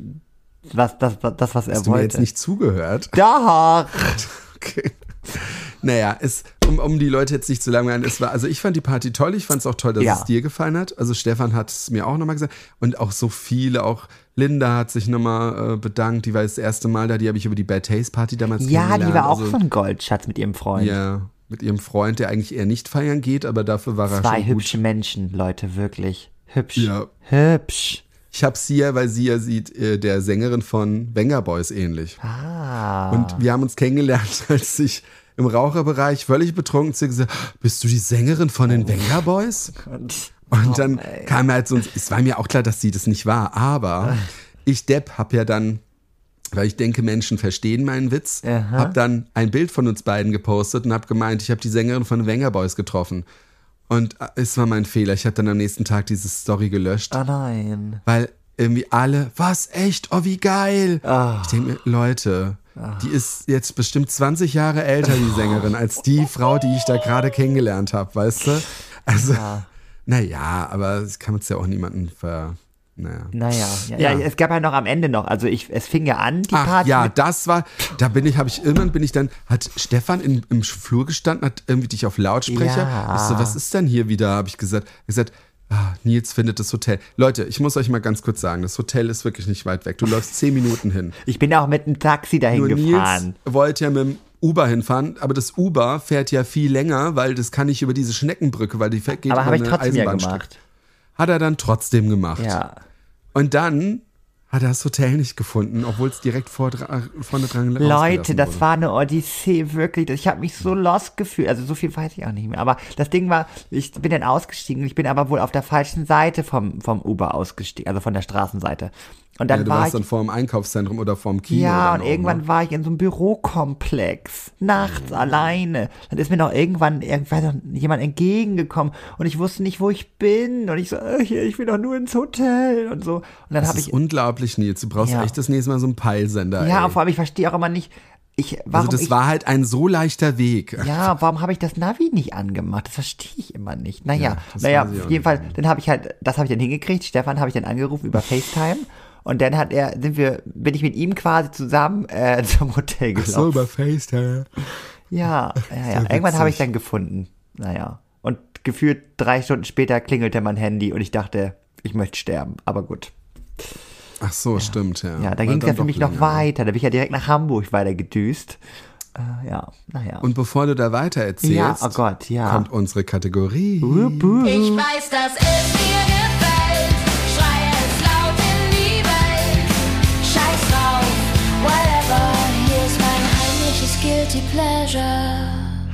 was, das, das, was er Hast du mir wollte. jetzt nicht zugehört? Doch! Okay. Naja, es, um, um die Leute jetzt nicht zu langweilen, es war, also ich fand die Party toll, ich fand es auch toll, dass Ja. es dir gefallen hat. Also Stefan hat es mir auch nochmal gesagt und auch so viele, auch Linda hat sich nochmal äh, bedankt, die war das erste Mal da, die habe ich über die Bad Taste Party damals Ja, kennengelernt. die war auch also, so ein Goldschatz mit ihrem Freund. Ja, mit ihrem Freund, der eigentlich eher nicht feiern geht, aber dafür war er Zwei schon gut. hübsche Menschen, Leute, wirklich. Hübsch. Ja. Hübsch. Ich habe sie ja, weil sie ja sieht, äh, der Sängerin von Wenger Boys ähnlich. Ah. Und wir haben uns kennengelernt, als ich im Raucherbereich völlig betrunken zu ihr gesagt, bist du die Sängerin von den Wenger Boys? Und, Und dann kam halt so, ein- es war mir auch klar, dass sie das nicht war, aber ich Depp hab ja dann, weil ich denke, Menschen verstehen meinen Witz, Aha. hab dann ein Bild von uns beiden gepostet und hab gemeint, ich habe die Sängerin von den Wenger Boys getroffen. Und äh, es war mein Fehler, ich habe dann am nächsten Tag diese Story gelöscht, oh nein. weil irgendwie alle, was, echt, oh wie geil. Ah. Ich denke mir, Leute, die ist jetzt bestimmt zwanzig Jahre älter, die Sängerin, als die Frau, die ich da gerade kennengelernt habe, weißt du? Also, Ja. naja, aber das kann man es ja auch niemandem ver... Naja. Naja, ja, Ja. ja. Es gab ja noch am Ende noch, also ich, es fing ja an, die Ach Party ja, mit, das war, da bin ich, habe ich, irgendwann bin ich dann, hat Stefan in, im Flur gestanden, hat irgendwie dich auf Lautsprecher. Ja. Ich so, was ist denn hier wieder, habe ich gesagt. Ich gesagt, ah, Nils findet das Hotel. Leute, ich muss euch mal ganz kurz sagen, das Hotel ist wirklich nicht weit weg. Du läufst zehn Minuten hin. ich bin auch mit dem Taxi dahin Nur gefahren. Nils wollte ja mit dem Uber hinfahren, aber das Uber fährt ja viel länger, weil das kann nicht über diese Schneckenbrücke, weil die fährt- geht Aber über habe ich eine trotzdem ja Eisenbahnstrecke. gemacht. Hat er dann trotzdem gemacht. Ja. Und dann hat er das Hotel nicht gefunden, obwohl es direkt vor, dra- vorne dran Leute, rausgelassen das wurde. war eine Odyssee, wirklich. Ich habe mich so lost gefühlt. Also so viel weiß ich auch nicht mehr. Aber das Ding war, ich bin dann ausgestiegen. Ich bin aber wohl auf der falschen Seite vom, vom Uber ausgestiegen, also von der Straßenseite. Und dann Ja, du war warst ich... dann vor dem Einkaufszentrum oder vor dem Kino. Ja, dann und auch, irgendwann ne? war ich in so einem Bürokomplex, nachts alleine. Dann ist mir noch irgendwann ich weiß noch, jemand entgegengekommen und ich wusste nicht, wo ich bin. Und ich so, äh, hier, ich will doch nur ins Hotel und so. Und dann Das habe ist ich, unglaublich, Nils. Du brauchst Ja. echt das nächste Mal so einen Peilsender. ja, ey. und vor allem, ich verstehe auch immer nicht, ich, warum Also das ich, war halt ein so leichter Weg. ja, warum habe ich das Navi nicht angemacht? Das verstehe ich immer nicht. Naja, Ja, das naja, weiß ich auch auf jeden nicht. Fall, dann habe ich halt, das habe ich dann hingekriegt. Stefan habe ich dann angerufen über FaceTime. Und dann hat er, sind wir, bin ich mit ihm quasi zusammen äh, zum Hotel gelaufen. So, über FaceTime. Ja, ja, ja. ja Irgendwann habe ich witzig. dann gefunden. Naja. Und gefühlt drei Stunden später klingelte mein Handy und ich dachte, ich möchte sterben. Aber gut. Ach so, stimmt, ja. Ja, da War ging es ja dann für doch mich noch länger. weiter. Da bin ich ja direkt nach Hamburg weiter gedüst. Äh, ja, naja. Und bevor du da weiter erzählst, ja, oh Gott, ja. kommt unsere Kategorie. Wup, wup. Ich weiß, dass es dir gefällt. Schreie es laut in die Welt. Scheiß drauf, whatever. Hier ist mein heimliches Guilty Pleasure.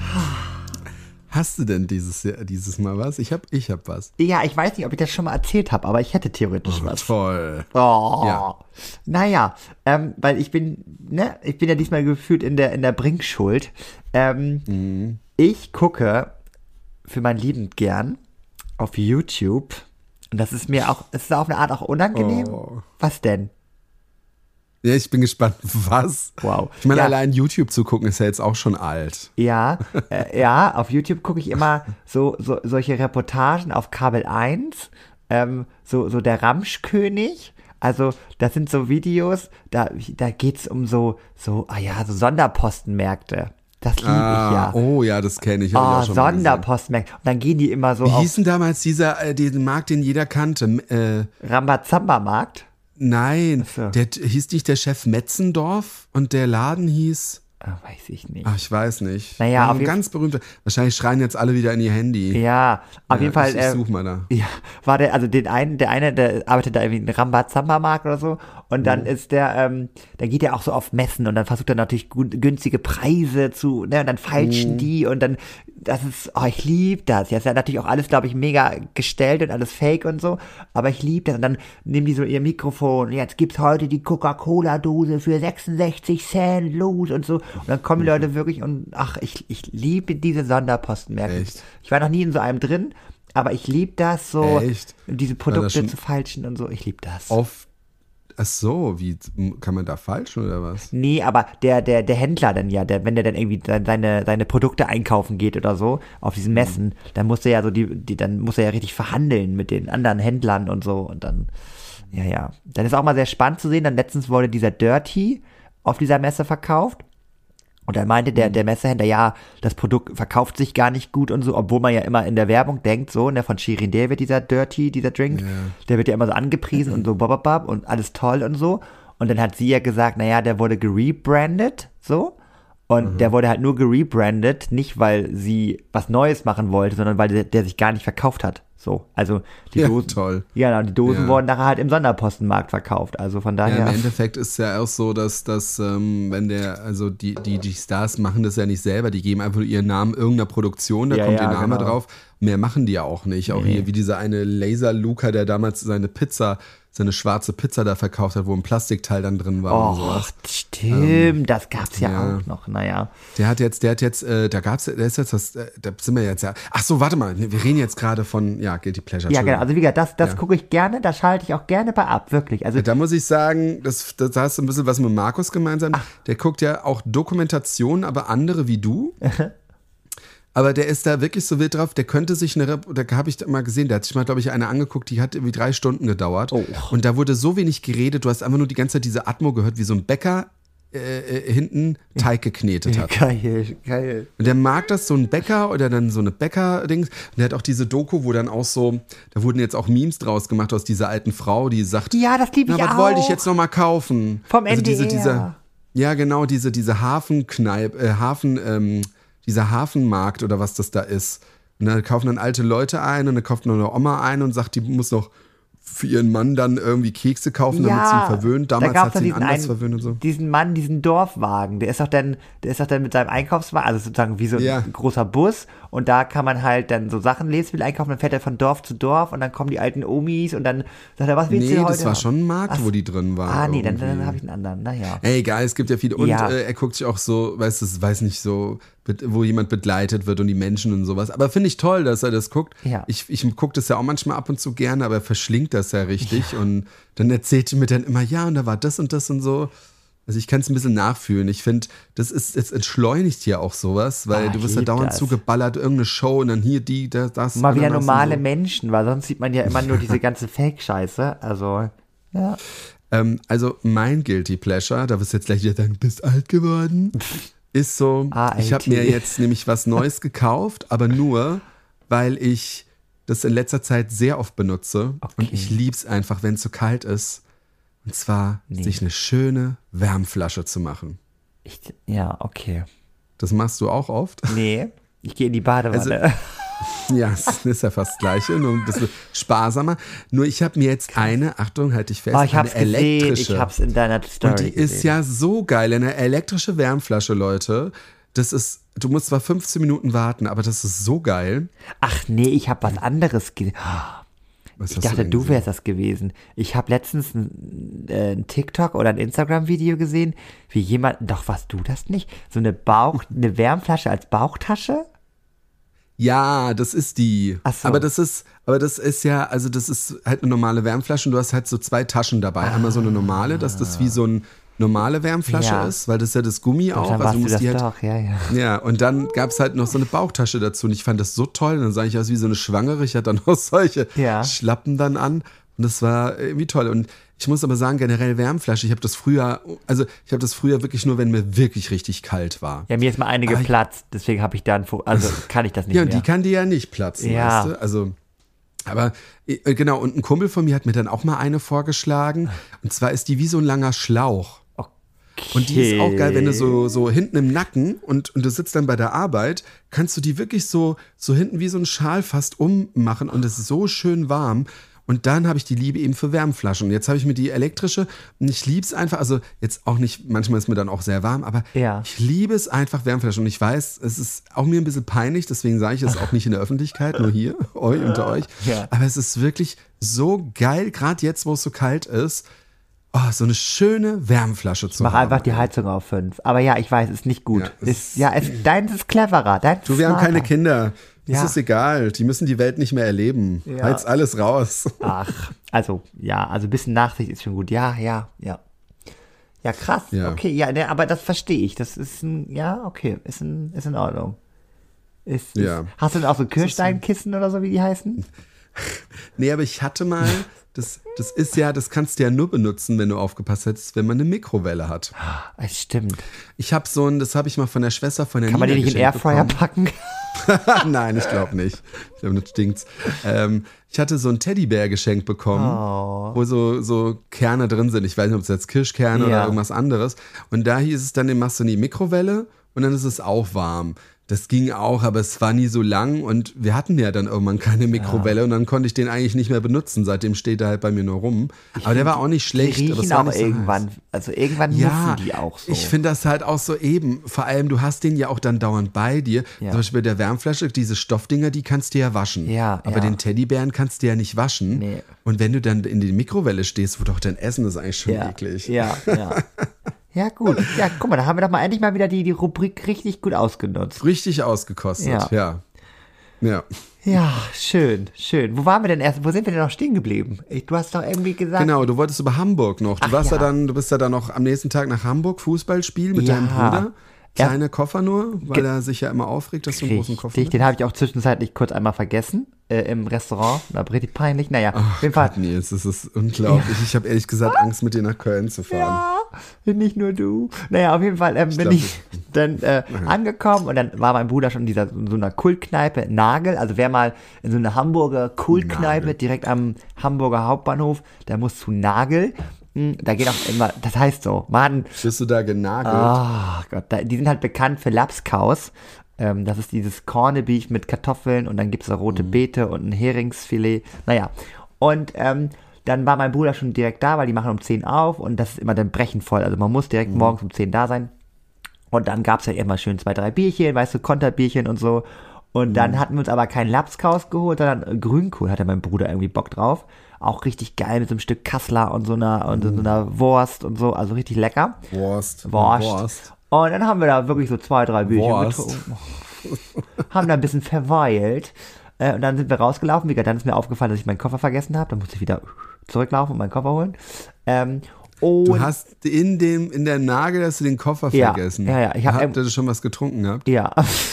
Hast du denn dieses, Jahr- dieses Mal was? Ich hab, ich hab was. Ja, ich weiß nicht, ob ich das schon mal erzählt habe, aber ich hätte theoretisch was. Toll. Oh. Ja. Naja, ähm, weil ich bin, ne, ich bin ja diesmal gefühlt in der, in der Bringschuld. Ähm, Mhm. Ich gucke für mein Lieben gern auf YouTube. Und das ist mir auch, es ist auf eine Art auch unangenehm. Oh. Was denn? Ja, ich bin gespannt, was? Wow. Ich meine, Ja. allein YouTube zu gucken ist ja jetzt auch schon alt. Ja, äh, ja, auf YouTube gucke ich immer so, so solche Reportagen auf Kabel eins, ähm, so, so der Ramschkönig, Also, das sind so Videos, da, da geht's um so, so, ah ja, so Sonderpostenmärkte. Das liebe Ah, ich ja. oh ja, das kenne ich. hab ich Oh, auch schon mal gesehen. Sonderpostenmärkte. Und dann gehen die immer so Wie auf hieß denn damals dieser, äh, den Markt, den jeder kannte? Äh, Rambazamba-Markt. nein, so. der hieß nicht der Chef Metzendorf und der Laden hieß, Ah, weiß ich nicht. ach, ich weiß nicht. Naja, War auf ein jeden ganz berühmter. Wahrscheinlich schreien jetzt alle wieder in ihr Handy. Ja, auf Ja, jeden Fall. Ich, ich äh, such mal da. Ja, war der, also den einen, der eine, der arbeitet da irgendwie in Rambazamba-Markt oder so und dann Mhm. ist der, ähm, dann geht er auch so auf Messen und dann versucht er natürlich gut, günstige Preise zu, ne, und dann falschen Mhm. die und dann, das ist, oh, ich liebe das. Ja, ist ja natürlich auch alles, glaube ich, mega gestellt und alles fake und so, aber ich liebe das und dann nehmen die so ihr Mikrofon, jetzt gibt's heute die Coca-Cola-Dose für sechsundsechzig Cent los und so und dann kommen die Leute wirklich und, ach, ich, ich liebe diese Sonderpostenmärkte. Echt? Ich war noch nie in so einem drin, aber ich liebe das so, Echt? diese das Produkte schon zu falschen und so. Ich liebe das. Auf, ach so, wie, kann man da falschen oder was? Nee, aber der, der, der Händler dann ja, der, wenn der dann irgendwie seine, seine Produkte einkaufen geht oder so, auf diesen Messen, dann muss er ja so die, die, dann muss er ja richtig verhandeln mit den anderen Händlern und so und dann, ja, ja. Dann ist auch mal sehr spannend zu sehen, dann letztens wurde dieser Dirty auf dieser Messe verkauft. Und dann meinte der, der Messehändler, ja, das Produkt verkauft sich gar nicht gut und so, obwohl man ja immer in der Werbung denkt, so, ne, von Shirin David, dieser Dirty, dieser Drink, Ja. der wird ja immer so angepriesen und so bababab und alles toll und so. Und dann hat sie ja gesagt, naja, der wurde gerebrandet, so. Und der wurde halt nur gerebrandet, nicht weil sie was Neues machen wollte, sondern weil der, der sich gar nicht verkauft hat. So, also die Ja, Dosen, toll. ja, die Dosen Ja. wurden nachher halt im Sonderpostenmarkt verkauft. Also von Ja, daher. im Endeffekt ist es ja auch so, dass, dass ähm, wenn der, also die, die, die Stars machen das ja nicht selber, die geben einfach nur ihren Namen irgendeiner Produktion, da Ja, kommt ja, ihr Name genau. drauf. Mehr machen die ja auch nicht. Auch Nee. hier wie dieser eine Laser-Luca, der damals seine Pizza, seine schwarze Pizza da verkauft hat, wo ein Plastikteil dann drin war und Oh, sowas. stimmt, das gab's ja, ja. auch noch, naja. Der hat jetzt, der hat jetzt, äh, da gab's, der ist jetzt das, äh, da sind wir jetzt ja. Ach so, warte mal, wir reden jetzt gerade von, ja, Guilty Pleasure. Ja, genau, Entschuldigung. also wie gesagt, das, das Ja. gucke ich gerne, da schalte ich auch gerne bei ab, wirklich. Also Da muss ich sagen, das, das hast du ein bisschen was mit Markus gemeinsam. Der guckt ja auch Dokumentationen, aber andere wie du. Aber der ist da wirklich so wild drauf, der könnte sich eine, Rep- da habe ich mal gesehen, der hat sich mal, glaube ich, eine angeguckt, die hat irgendwie drei Stunden gedauert. Oh. Und da wurde so wenig geredet, du hast einfach nur die ganze Zeit diese Atmo gehört, wie so ein Bäcker äh, äh, hinten Teig geknetet hat. geil, geil. Und der mag das, so ein Bäcker oder dann so eine Bäcker-Dings. Und der hat auch diese Doku, wo dann auch so, da wurden jetzt auch Memes draus gemacht aus dieser alten Frau, die sagt, Ja, das liebe na, ich was auch. wollte ich jetzt noch mal kaufen? Vom also diese, N D R. diese, ja, genau, diese, diese Hafenkneipe, äh, Hafen, ähm, dieser Hafenmarkt oder was das da ist. Und da kaufen dann alte Leute ein und dann kauft noch eine Oma ein und sagt, die muss noch für ihren Mann dann irgendwie Kekse kaufen, damit sie ihn verwöhnt. da Damals gab's hat doch sie ihn diesen anders einen- verwöhnt und so. Diesen Mann, diesen Dorfwagen, der ist doch dann, der ist doch dann mit seinem Einkaufswagen, also sozusagen wie so ein Ja. großer Bus und da kann man halt dann so Sachen Lebensmittel einkaufen, dann fährt er von Dorf zu Dorf und dann kommen die alten Omis und dann sagt er, was willst Nee, du heute das war haben? schon ein Markt, Ach, wo die drin waren. Ah, nee, dann, irgendwie. dann habe ich einen anderen, naja. Ey, egal, es gibt ja viele. Und Ja. äh, er guckt sich auch so, weißt du, weiß nicht, so, be- wo jemand begleitet wird und die Menschen und sowas. Aber finde ich toll, dass er das guckt. Ja. Ich, ich gucke das ja auch manchmal ab und zu gerne, aber er verschlingt das ja richtig. Und dann erzählt er mir dann immer, ja, und da war das und das und so. Also ich kann es ein bisschen nachfühlen. Ich finde, das ist, es entschleunigt hier auch sowas, weil Ah, du ich wirst ja lieb dauernd das. zugeballert, irgendeine Show und dann hier die, das, das. Mal wieder Ananas und normale so. Menschen, weil sonst sieht man ja immer nur diese ganze Fake-Scheiße, also, ja. Ähm, also mein Guilty Pleasure, da wirst du jetzt gleich wieder sagen, bist alt geworden, ist so, Ah, ich habe A L T. mir jetzt nämlich was Neues gekauft, aber nur, weil ich das in letzter Zeit sehr oft benutze und Okay. ich lieb's einfach, wenn es so kalt ist. Und zwar sich eine schöne Wärmflasche zu machen. Ich, ja, okay. Das machst du auch oft? Nee, ich gehe in die Badewanne. Ja, es ist ja fast das Gleiche, nur ein bisschen sparsamer. Nur ich habe mir jetzt eine, Achtung, halte ich fest, oh, ich hab's eine gesehen, elektrische. ich hab's in deiner Story Und die gesehen. ist ja so geil. Eine elektrische Wärmflasche, Leute. Das ist, du musst zwar fünfzehn Minuten warten, aber das ist so geil. Ach nee, ich habe was anderes gesehen. Was Ich hast dachte, denn du gesehen? wärst das gewesen. Ich habe letztens ein, äh, ein TikTok oder ein Instagram-Video gesehen, wie jemand, doch warst du das nicht? So eine Bauch, eine Wärmflasche als Bauchtasche? Ja, das ist die. Ach so. Aber das ist, aber das ist ja, also das ist halt eine normale Wärmflasche und du hast halt so zwei Taschen dabei. Einmal so eine normale, dass das wie so eine normale Wärmflasche Ja. ist, weil das ist ja das Gummi Doch, auch. dann Also warst du du musst das die halt. doch, ja, ja. Ja, und dann gab es halt noch so eine Bauchtasche dazu und ich fand das so toll. Dann sah ich aus wie so eine Schwangere. Ich hatte dann auch solche Ja. Schlappen dann an und das war irgendwie toll. Und Ich muss aber sagen, generell Wärmflasche, ich habe das früher, also ich habe das früher wirklich nur, wenn mir wirklich richtig kalt war. Ja, mir ist mal eine Aber ich- geplatzt, deswegen habe ich dann, also kann ich das nicht Ja, und mehr. die kann dir ja nicht platzen, Ja. weißt du? Also, aber äh, genau, und ein Kumpel von mir hat mir dann auch mal eine vorgeschlagen. Und zwar ist die wie so ein langer Schlauch. Und die ist auch geil, wenn du so, so hinten im Nacken und, und du sitzt dann bei der Arbeit, kannst du die wirklich so, so hinten wie so ein Schal fast ummachen und es ist so schön warm. Und dann habe ich die Liebe eben für Wärmflaschen. Und jetzt habe ich mir die elektrische und ich liebe es einfach, also jetzt auch nicht, manchmal ist mir dann auch sehr warm, aber Ja. ich liebe es einfach Wärmflaschen. Und ich weiß, es ist auch mir ein bisschen peinlich, deswegen sage ich es auch nicht in der Öffentlichkeit, nur hier, euch unter euch. Ja. Aber es ist wirklich so geil, gerade jetzt, wo es so kalt ist, oh, so eine schöne Wärmflasche zu Mach haben. einfach die Heizung auf fünf. Aber ja, ich weiß, ist nicht gut. Ja, es ist, ja, es, deins ist cleverer. Deins Du, wir ist haben keine smarter. Kinder. Das Ja. ist egal. Die müssen die Welt nicht mehr erleben. Ja. Heiz alles raus. Ach, also, ja, also ein bisschen Nachsicht ist schon gut. Ja, ja, ja. Ja, krass. Ja. Okay, ja, ne, aber das verstehe ich. Das ist ein, ja, okay, ist, ein, ist in Ordnung. Ist, Ja. ist, hast du denn auch so Kirschsteinkissen oder so, wie die heißen? Nee, aber ich hatte mal, das, das ist ja, das kannst du ja nur benutzen, wenn du aufgepasst hättest, wenn man eine Mikrowelle hat. Es stimmt. Ich habe so ein, das habe ich mal von der Schwester von der Kann man die Nina nicht in den geschenkt Airfryer bekommen. packen? Nein, ich glaube nicht. Ich glaube, das stinkt's. Ähm, ich hatte so einen Teddybär geschenkt bekommen, Oh. wo so, so Kerne drin sind. Ich weiß nicht, ob es jetzt Kirschkerne Ja. oder irgendwas anderes. Und da hieß es dann, den machst du in die Mikrowelle und dann ist es auch warm. Das ging auch, aber es war nie so lang und wir hatten ja dann irgendwann keine Mikrowelle und dann konnte ich den eigentlich nicht mehr benutzen. Seitdem steht er halt bei mir nur rum. Aber der war auch nicht schlecht. Die aber es riechen war auch nicht so irgendwann. heiß. Also irgendwann Ja, müssen die auch so. ich finde das halt auch so eben. Vor allem, du hast den ja auch dann dauernd bei dir. Ja. Zum Beispiel bei der Wärmflasche, diese Stoffdinger, die kannst du ja waschen. Ja, Aber ja. den Teddybären kannst du ja nicht waschen. Nee. Und wenn du dann in die Mikrowelle stehst, wo doch dein Essen ist eigentlich schon ja, eklig. ja, ja. Ja, gut. Ja, guck mal, da haben wir doch mal endlich mal wieder die, die Rubrik richtig gut ausgenutzt. Richtig ausgekostet, Ja. ja. Ja. Ja, schön, schön. Wo waren wir denn erst? Wo sind wir denn noch stehen geblieben? Ich, du hast doch irgendwie gesagt. Genau, du wolltest über Hamburg noch. Du Ach warst ja. ja dann, du bist ja dann noch am nächsten Tag nach Hamburg, Fußballspiel mit Ja. deinem Bruder. Ja. Kleine Koffer nur, weil Ge- er sich ja immer aufregt, dass du einen großen Koffer Richtig, hast. den habe ich auch zwischenzeitlich kurz einmal vergessen äh, im Restaurant. War richtig peinlich. Naja, auf jeden Fall. Gott, Nils, das ist unglaublich. Ich habe ehrlich gesagt Angst, mit dir nach Köln zu fahren. Ja, nicht nur du. Naja, auf jeden Fall ähm, bin glaub, ich dann äh, angekommen und dann war mein Bruder schon in dieser in so einer Kultkneipe Nagel. Also wer mal in so eine Hamburger Kultkneipe Nagel. direkt am Hamburger Hauptbahnhof, der muss zu Nagel. Hm, Da geht auch immer, das heißt so, Mann, Bist du da genagelt? ach Gott, da, die sind halt bekannt für Lapskaus. Ähm, das ist dieses Corned-Beef mit Kartoffeln und dann gibt es da rote Beete und ein Heringsfilet. Naja, und ähm, dann war mein Bruder schon direkt da, weil die machen um zehn auf und das ist immer dann brechend voll. Also man muss direkt morgens um zehn da sein. Und dann gab es ja immer schön zwei, drei Bierchen, weißt du, Konterbierchen und so. Und dann hatten wir uns aber keinen Lapskaus geholt, sondern Grünkohl hatte mein Bruder irgendwie Bock drauf. Auch richtig geil mit so einem Stück Kassler und so einer, und so einer Wurst und so, also richtig lecker. Wurst. Wurst. Und dann haben wir da wirklich so zwei, drei Bierchen Wurst. getrunken. Haben da ein bisschen verweilt. Äh, und dann sind wir rausgelaufen. Wie gesagt, dann ist mir aufgefallen, dass ich meinen Koffer vergessen habe. Dann musste ich wieder zurücklaufen und meinen Koffer holen. Ähm, und Du hast in dem, in der Nagel hast du den Koffer Ja, vergessen. ja, ja, ich hab- Habt ihr schon was getrunken gehabt? ja.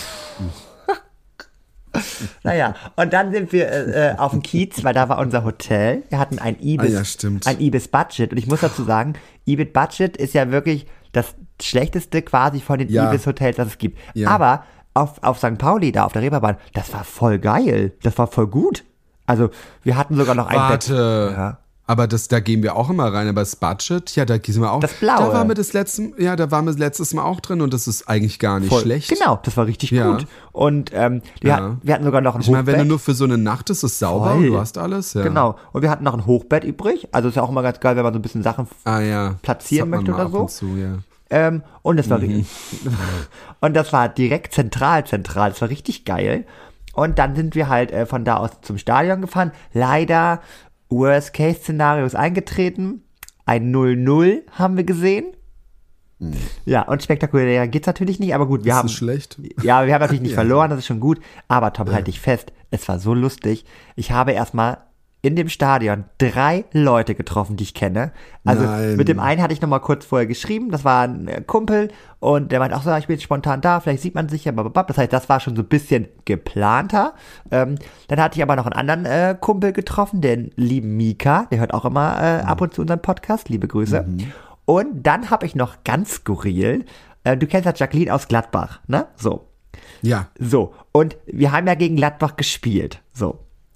Naja, und dann sind wir äh, auf dem Kiez, weil da war unser Hotel. Wir hatten ein Ibis, Ah ja, stimmt. ein Ibis Budget. Und ich muss dazu sagen, Ibis Budget ist ja wirklich das schlechteste quasi von den Ja. Ibis Hotels, das es gibt. Ja. Aber auf, auf Sankt Pauli, da auf der Reeperbahn, das war voll geil. Das war voll gut. Also, wir hatten sogar noch ein Warte. Bett. Ja. Aber das, da gehen wir auch immer rein, aber das Budget, ja, da gehen wir auch. Das Blaue. Da waren wir das letzte, ja, da waren wir letztes Mal auch drin und das ist eigentlich gar nicht Voll, schlecht. Genau, das war richtig Ja. gut. Und ähm, wir, Ja. hatten, wir hatten sogar noch ein Ich meine, wenn du Hochbett. nur für so eine Nacht ist es sauber Voll. und du hast alles, ja. Genau. Und wir hatten noch ein Hochbett übrig. Also ist ja auch immer ganz geil, wenn man so ein bisschen Sachen Ah ja. platzieren Das hat man möchte mal oder ab so. und zu, ja. Ähm, und das war Mhm. richtig. Und das war direkt zentral, zentral. Das war richtig geil. Und dann sind wir halt äh, von da aus zum Stadion gefahren. Leider, Worst-Case-Szenario ist eingetreten. Ein null null haben wir gesehen. Ja, und spektakulär geht's natürlich nicht, aber gut, wir Mhm. Ist haben. das schlecht? Ja, wir haben natürlich nicht Ja. verloren, das ist schon gut. Aber Tom, halt dich fest, es war so lustig. Ich habe erstmal in dem Stadion drei Leute getroffen, die ich kenne. Also Nein. mit dem einen hatte ich nochmal kurz vorher geschrieben, das war ein äh, Kumpel und der meinte auch so, ich bin jetzt spontan da, vielleicht sieht man sich ja, blablabla. Das heißt, das war schon so ein bisschen geplanter. Ähm, dann hatte ich aber noch einen anderen äh, Kumpel getroffen, den lieben Mika, der hört auch immer äh, ab und zu unseren Podcast, liebe Grüße. Mhm. Und dann habe ich noch ganz skurril, äh, du kennst ja Jacqueline aus Gladbach, ne? So. Ja. So, und wir haben ja gegen Gladbach gespielt, so.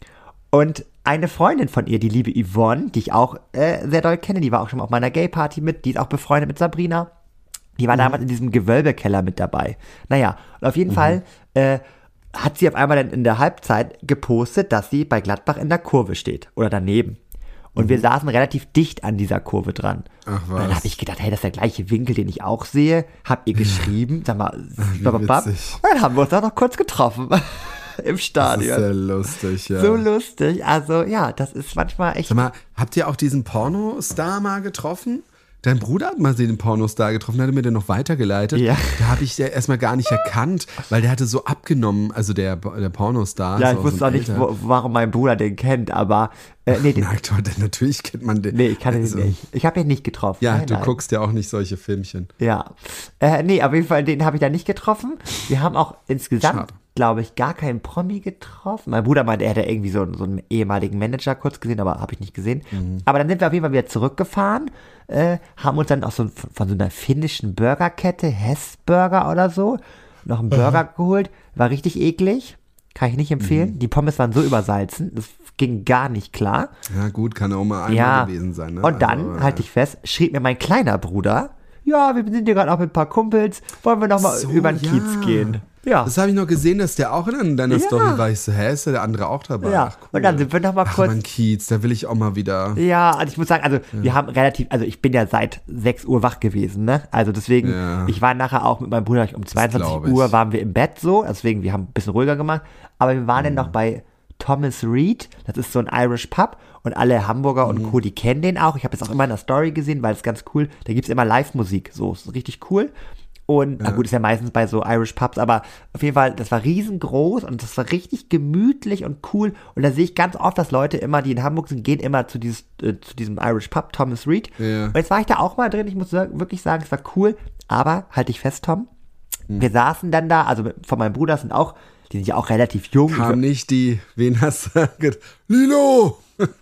Und eine Freundin von ihr, die liebe Yvonne, die ich auch äh, sehr doll kenne, die war auch schon mal auf meiner Gay-Party mit, die ist auch befreundet mit Sabrina, die war mhm. damals in diesem Gewölbekeller mit dabei. Naja, und auf jeden mhm. Fall äh, hat sie auf einmal dann in der Halbzeit gepostet, dass sie bei Gladbach in der Kurve steht oder daneben. Und mhm. wir saßen relativ dicht an dieser Kurve dran. Ach was. Und dann habe ich gedacht, hey, das ist der gleiche Winkel, den ich auch sehe. Hab ihr geschrieben, sag mal, Ach, und dann haben wir uns auch noch kurz getroffen. Im Stadion. Das ist sehr lustig, ja. So lustig. Also ja, das ist manchmal echt. Sag mal, habt ihr auch diesen Pornostar mal getroffen? Dein Bruder hat mal den Pornostar getroffen, hat er mir den noch weitergeleitet. Ja. Da habe ich den erstmal gar nicht erkannt, weil der hatte so abgenommen, also der, der Pornostar. Ja, so ich wusste so auch nicht, wo, warum mein Bruder den kennt, aber äh, nee, den, Na, toll, denn natürlich kennt man den. nee, ich kann also, ihn nicht. Ich habe ihn nicht getroffen. Ja, nein, du nein. guckst ja auch nicht solche Filmchen. Ja. Äh, nee, auf jeden Fall, den habe ich da nicht getroffen. Wir haben auch insgesamt, Schade. glaube ich, gar keinen Promi getroffen. Mein Bruder meinte, er hätte irgendwie so, so einen ehemaligen Manager kurz gesehen, aber habe ich nicht gesehen. Mhm. Aber dann sind wir auf jeden Fall wieder zurückgefahren, äh, haben uns dann auch so von, von so einer finnischen Burgerkette, Hess Burger oder so, noch einen Burger mhm. geholt. War richtig eklig. Kann ich nicht empfehlen. Mhm. Die Pommes waren so übersalzen, das ging gar nicht klar. Ja gut, kann auch mal einmal ja. gewesen sein. Ne? Und dann, also, halte ich fest, schrieb mir mein kleiner Bruder, ja, wir sind hier gerade auch mit ein paar Kumpels, wollen wir noch mal so, über den ja. Kiez gehen. Ja. Das habe ich noch gesehen, dass der auch in deiner Ja. Story war. Ich so, hä, ist der andere auch dabei? Ja, Ach, cool. und dann sind wir noch mal Ach, kurz. mein Kiez, da will ich auch mal wieder. Ja, also ich muss sagen, also wir haben relativ, also ich bin ja seit sechs Uhr wach gewesen, ne? Also deswegen, Ja. ich war nachher auch mit meinem Bruder um zweiundzwanzig glaub ich. Uhr waren wir im Bett so, deswegen, wir haben ein bisschen ruhiger gemacht, aber wir waren Mhm. dann noch bei Thomas Reed, das ist so ein Irish Pub und alle Hamburger und Mhm. Co., die kennen den auch. Ich habe das auch immer in der Story gesehen, weil es ganz cool, da gibt's immer Live-Musik, so, ist richtig cool. Und, na gut, ist ja meistens bei so Irish Pubs, aber auf jeden Fall, das war riesengroß und das war richtig gemütlich und cool. Und da sehe ich ganz oft, dass Leute immer, die in Hamburg sind, gehen immer zu, dieses, äh, zu diesem Irish Pub, Thomas Reed. Ja. Und jetzt war ich da auch mal drin, ich muss sagen, wirklich sagen, es war cool, aber halte ich fest, Tom, Hm. wir saßen dann da, also mit- von meinem Bruder sind auch, die sind ja auch relativ jung. Kam nicht die, wen hast du gesagt? Lilo!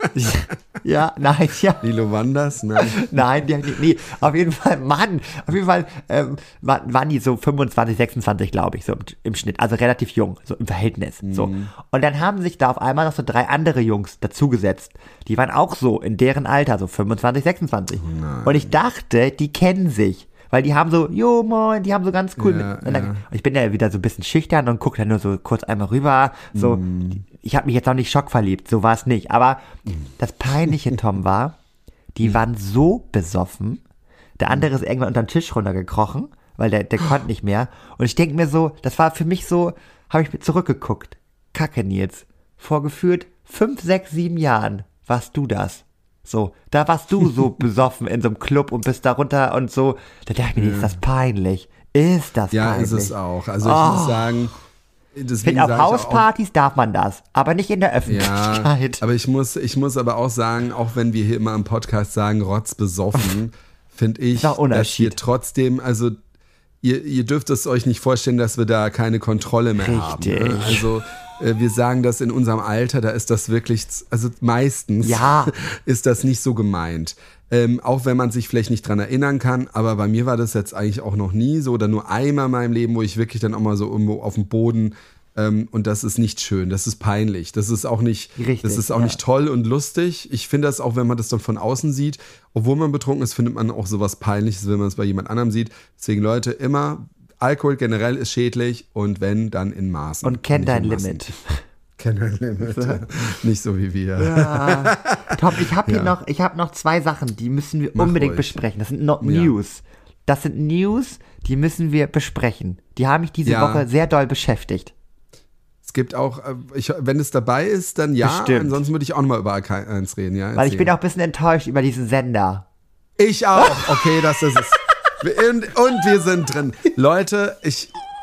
Ja, nein, ja. Lilo Wanders? Nein. Nein, die, die, nee, auf jeden Fall, Mann, auf jeden Fall ähm, waren, waren die so fünfundzwanzig, sechsundzwanzig, glaube ich, so im, im Schnitt, also relativ jung, so im Verhältnis, so. Und dann haben sich da auf einmal noch so drei andere Jungs dazugesetzt, die waren auch so in deren Alter, so fünfundzwanzig, sechsundzwanzig. Und ich dachte, die kennen sich. Weil die haben so, jo moin, die haben so ganz cool. Ja, mit, und dann, ja. und ich bin ja wieder so ein bisschen schüchtern und gucke dann nur so kurz einmal rüber. So, Mhm. ich habe mich jetzt auch nicht schockverliebt, so war es nicht. Aber das Peinliche, Tom, war, die waren so besoffen. Der andere ist irgendwann unter den Tisch runtergekrochen, weil der, der konnte nicht mehr. Und ich denke mir so, das war für mich so, habe ich mir zurückgeguckt. Kacke, Nils. Vor gefühlt fünf, sechs, sieben Jahren warst du das. So, da warst du so besoffen in so einem Club und bist da runter und so. Da dachte ich mir, ist das peinlich? Ist das Ja, peinlich? ist es auch. Also ich Oh. muss sagen, Ich deswegen finde, auf sage ich auch, Hauspartys darf man das, aber nicht in der ja, Öffentlichkeit. aber ich muss, ich muss aber auch sagen, auch wenn wir hier immer im Podcast sagen, rotzbesoffen, finde ich, Ist auch dass Unterschied. wir trotzdem, also ihr, ihr dürft es euch nicht vorstellen, dass wir da keine Kontrolle mehr Richtig. haben. Ne? Also äh, wir sagen das in unserem Alter, da ist das wirklich, also meistens Ja. ist das nicht so gemeint. Ähm, auch wenn man sich vielleicht nicht dran erinnern kann, aber bei mir war das jetzt eigentlich auch noch nie so oder nur einmal in meinem Leben, wo ich wirklich dann auch mal so irgendwo auf dem Boden ähm, und das ist nicht schön, das ist peinlich, das ist auch nicht, Richtig, das ist auch ja. nicht toll und lustig. Ich finde das auch, wenn man das dann von außen sieht, obwohl man betrunken ist, findet man auch sowas Peinliches, wenn man es bei jemand anderem sieht. Deswegen Leute, immer, Alkohol generell ist schädlich und wenn, dann in Maßen. Und kenn nicht dein in Massen. Limit. Kenn dein Limit. Nicht so wie wir. Ja. Tom, ich habe hier Ja. noch, ich habe noch zwei Sachen, die müssen wir Mach unbedingt ruhig. besprechen. Das sind no Ja. News. Das sind News, die müssen wir besprechen. Die haben mich diese Ja. Woche sehr doll beschäftigt. Es gibt auch, äh, ich, wenn es dabei ist, dann ja. Bestimmt. Ansonsten würde ich auch nochmal über eins reden. Ja, Weil ich erzähl. bin auch ein bisschen enttäuscht über diesen Sender. Ich auch. Okay, das ist es. Und, und wir sind drin. Leute, ich,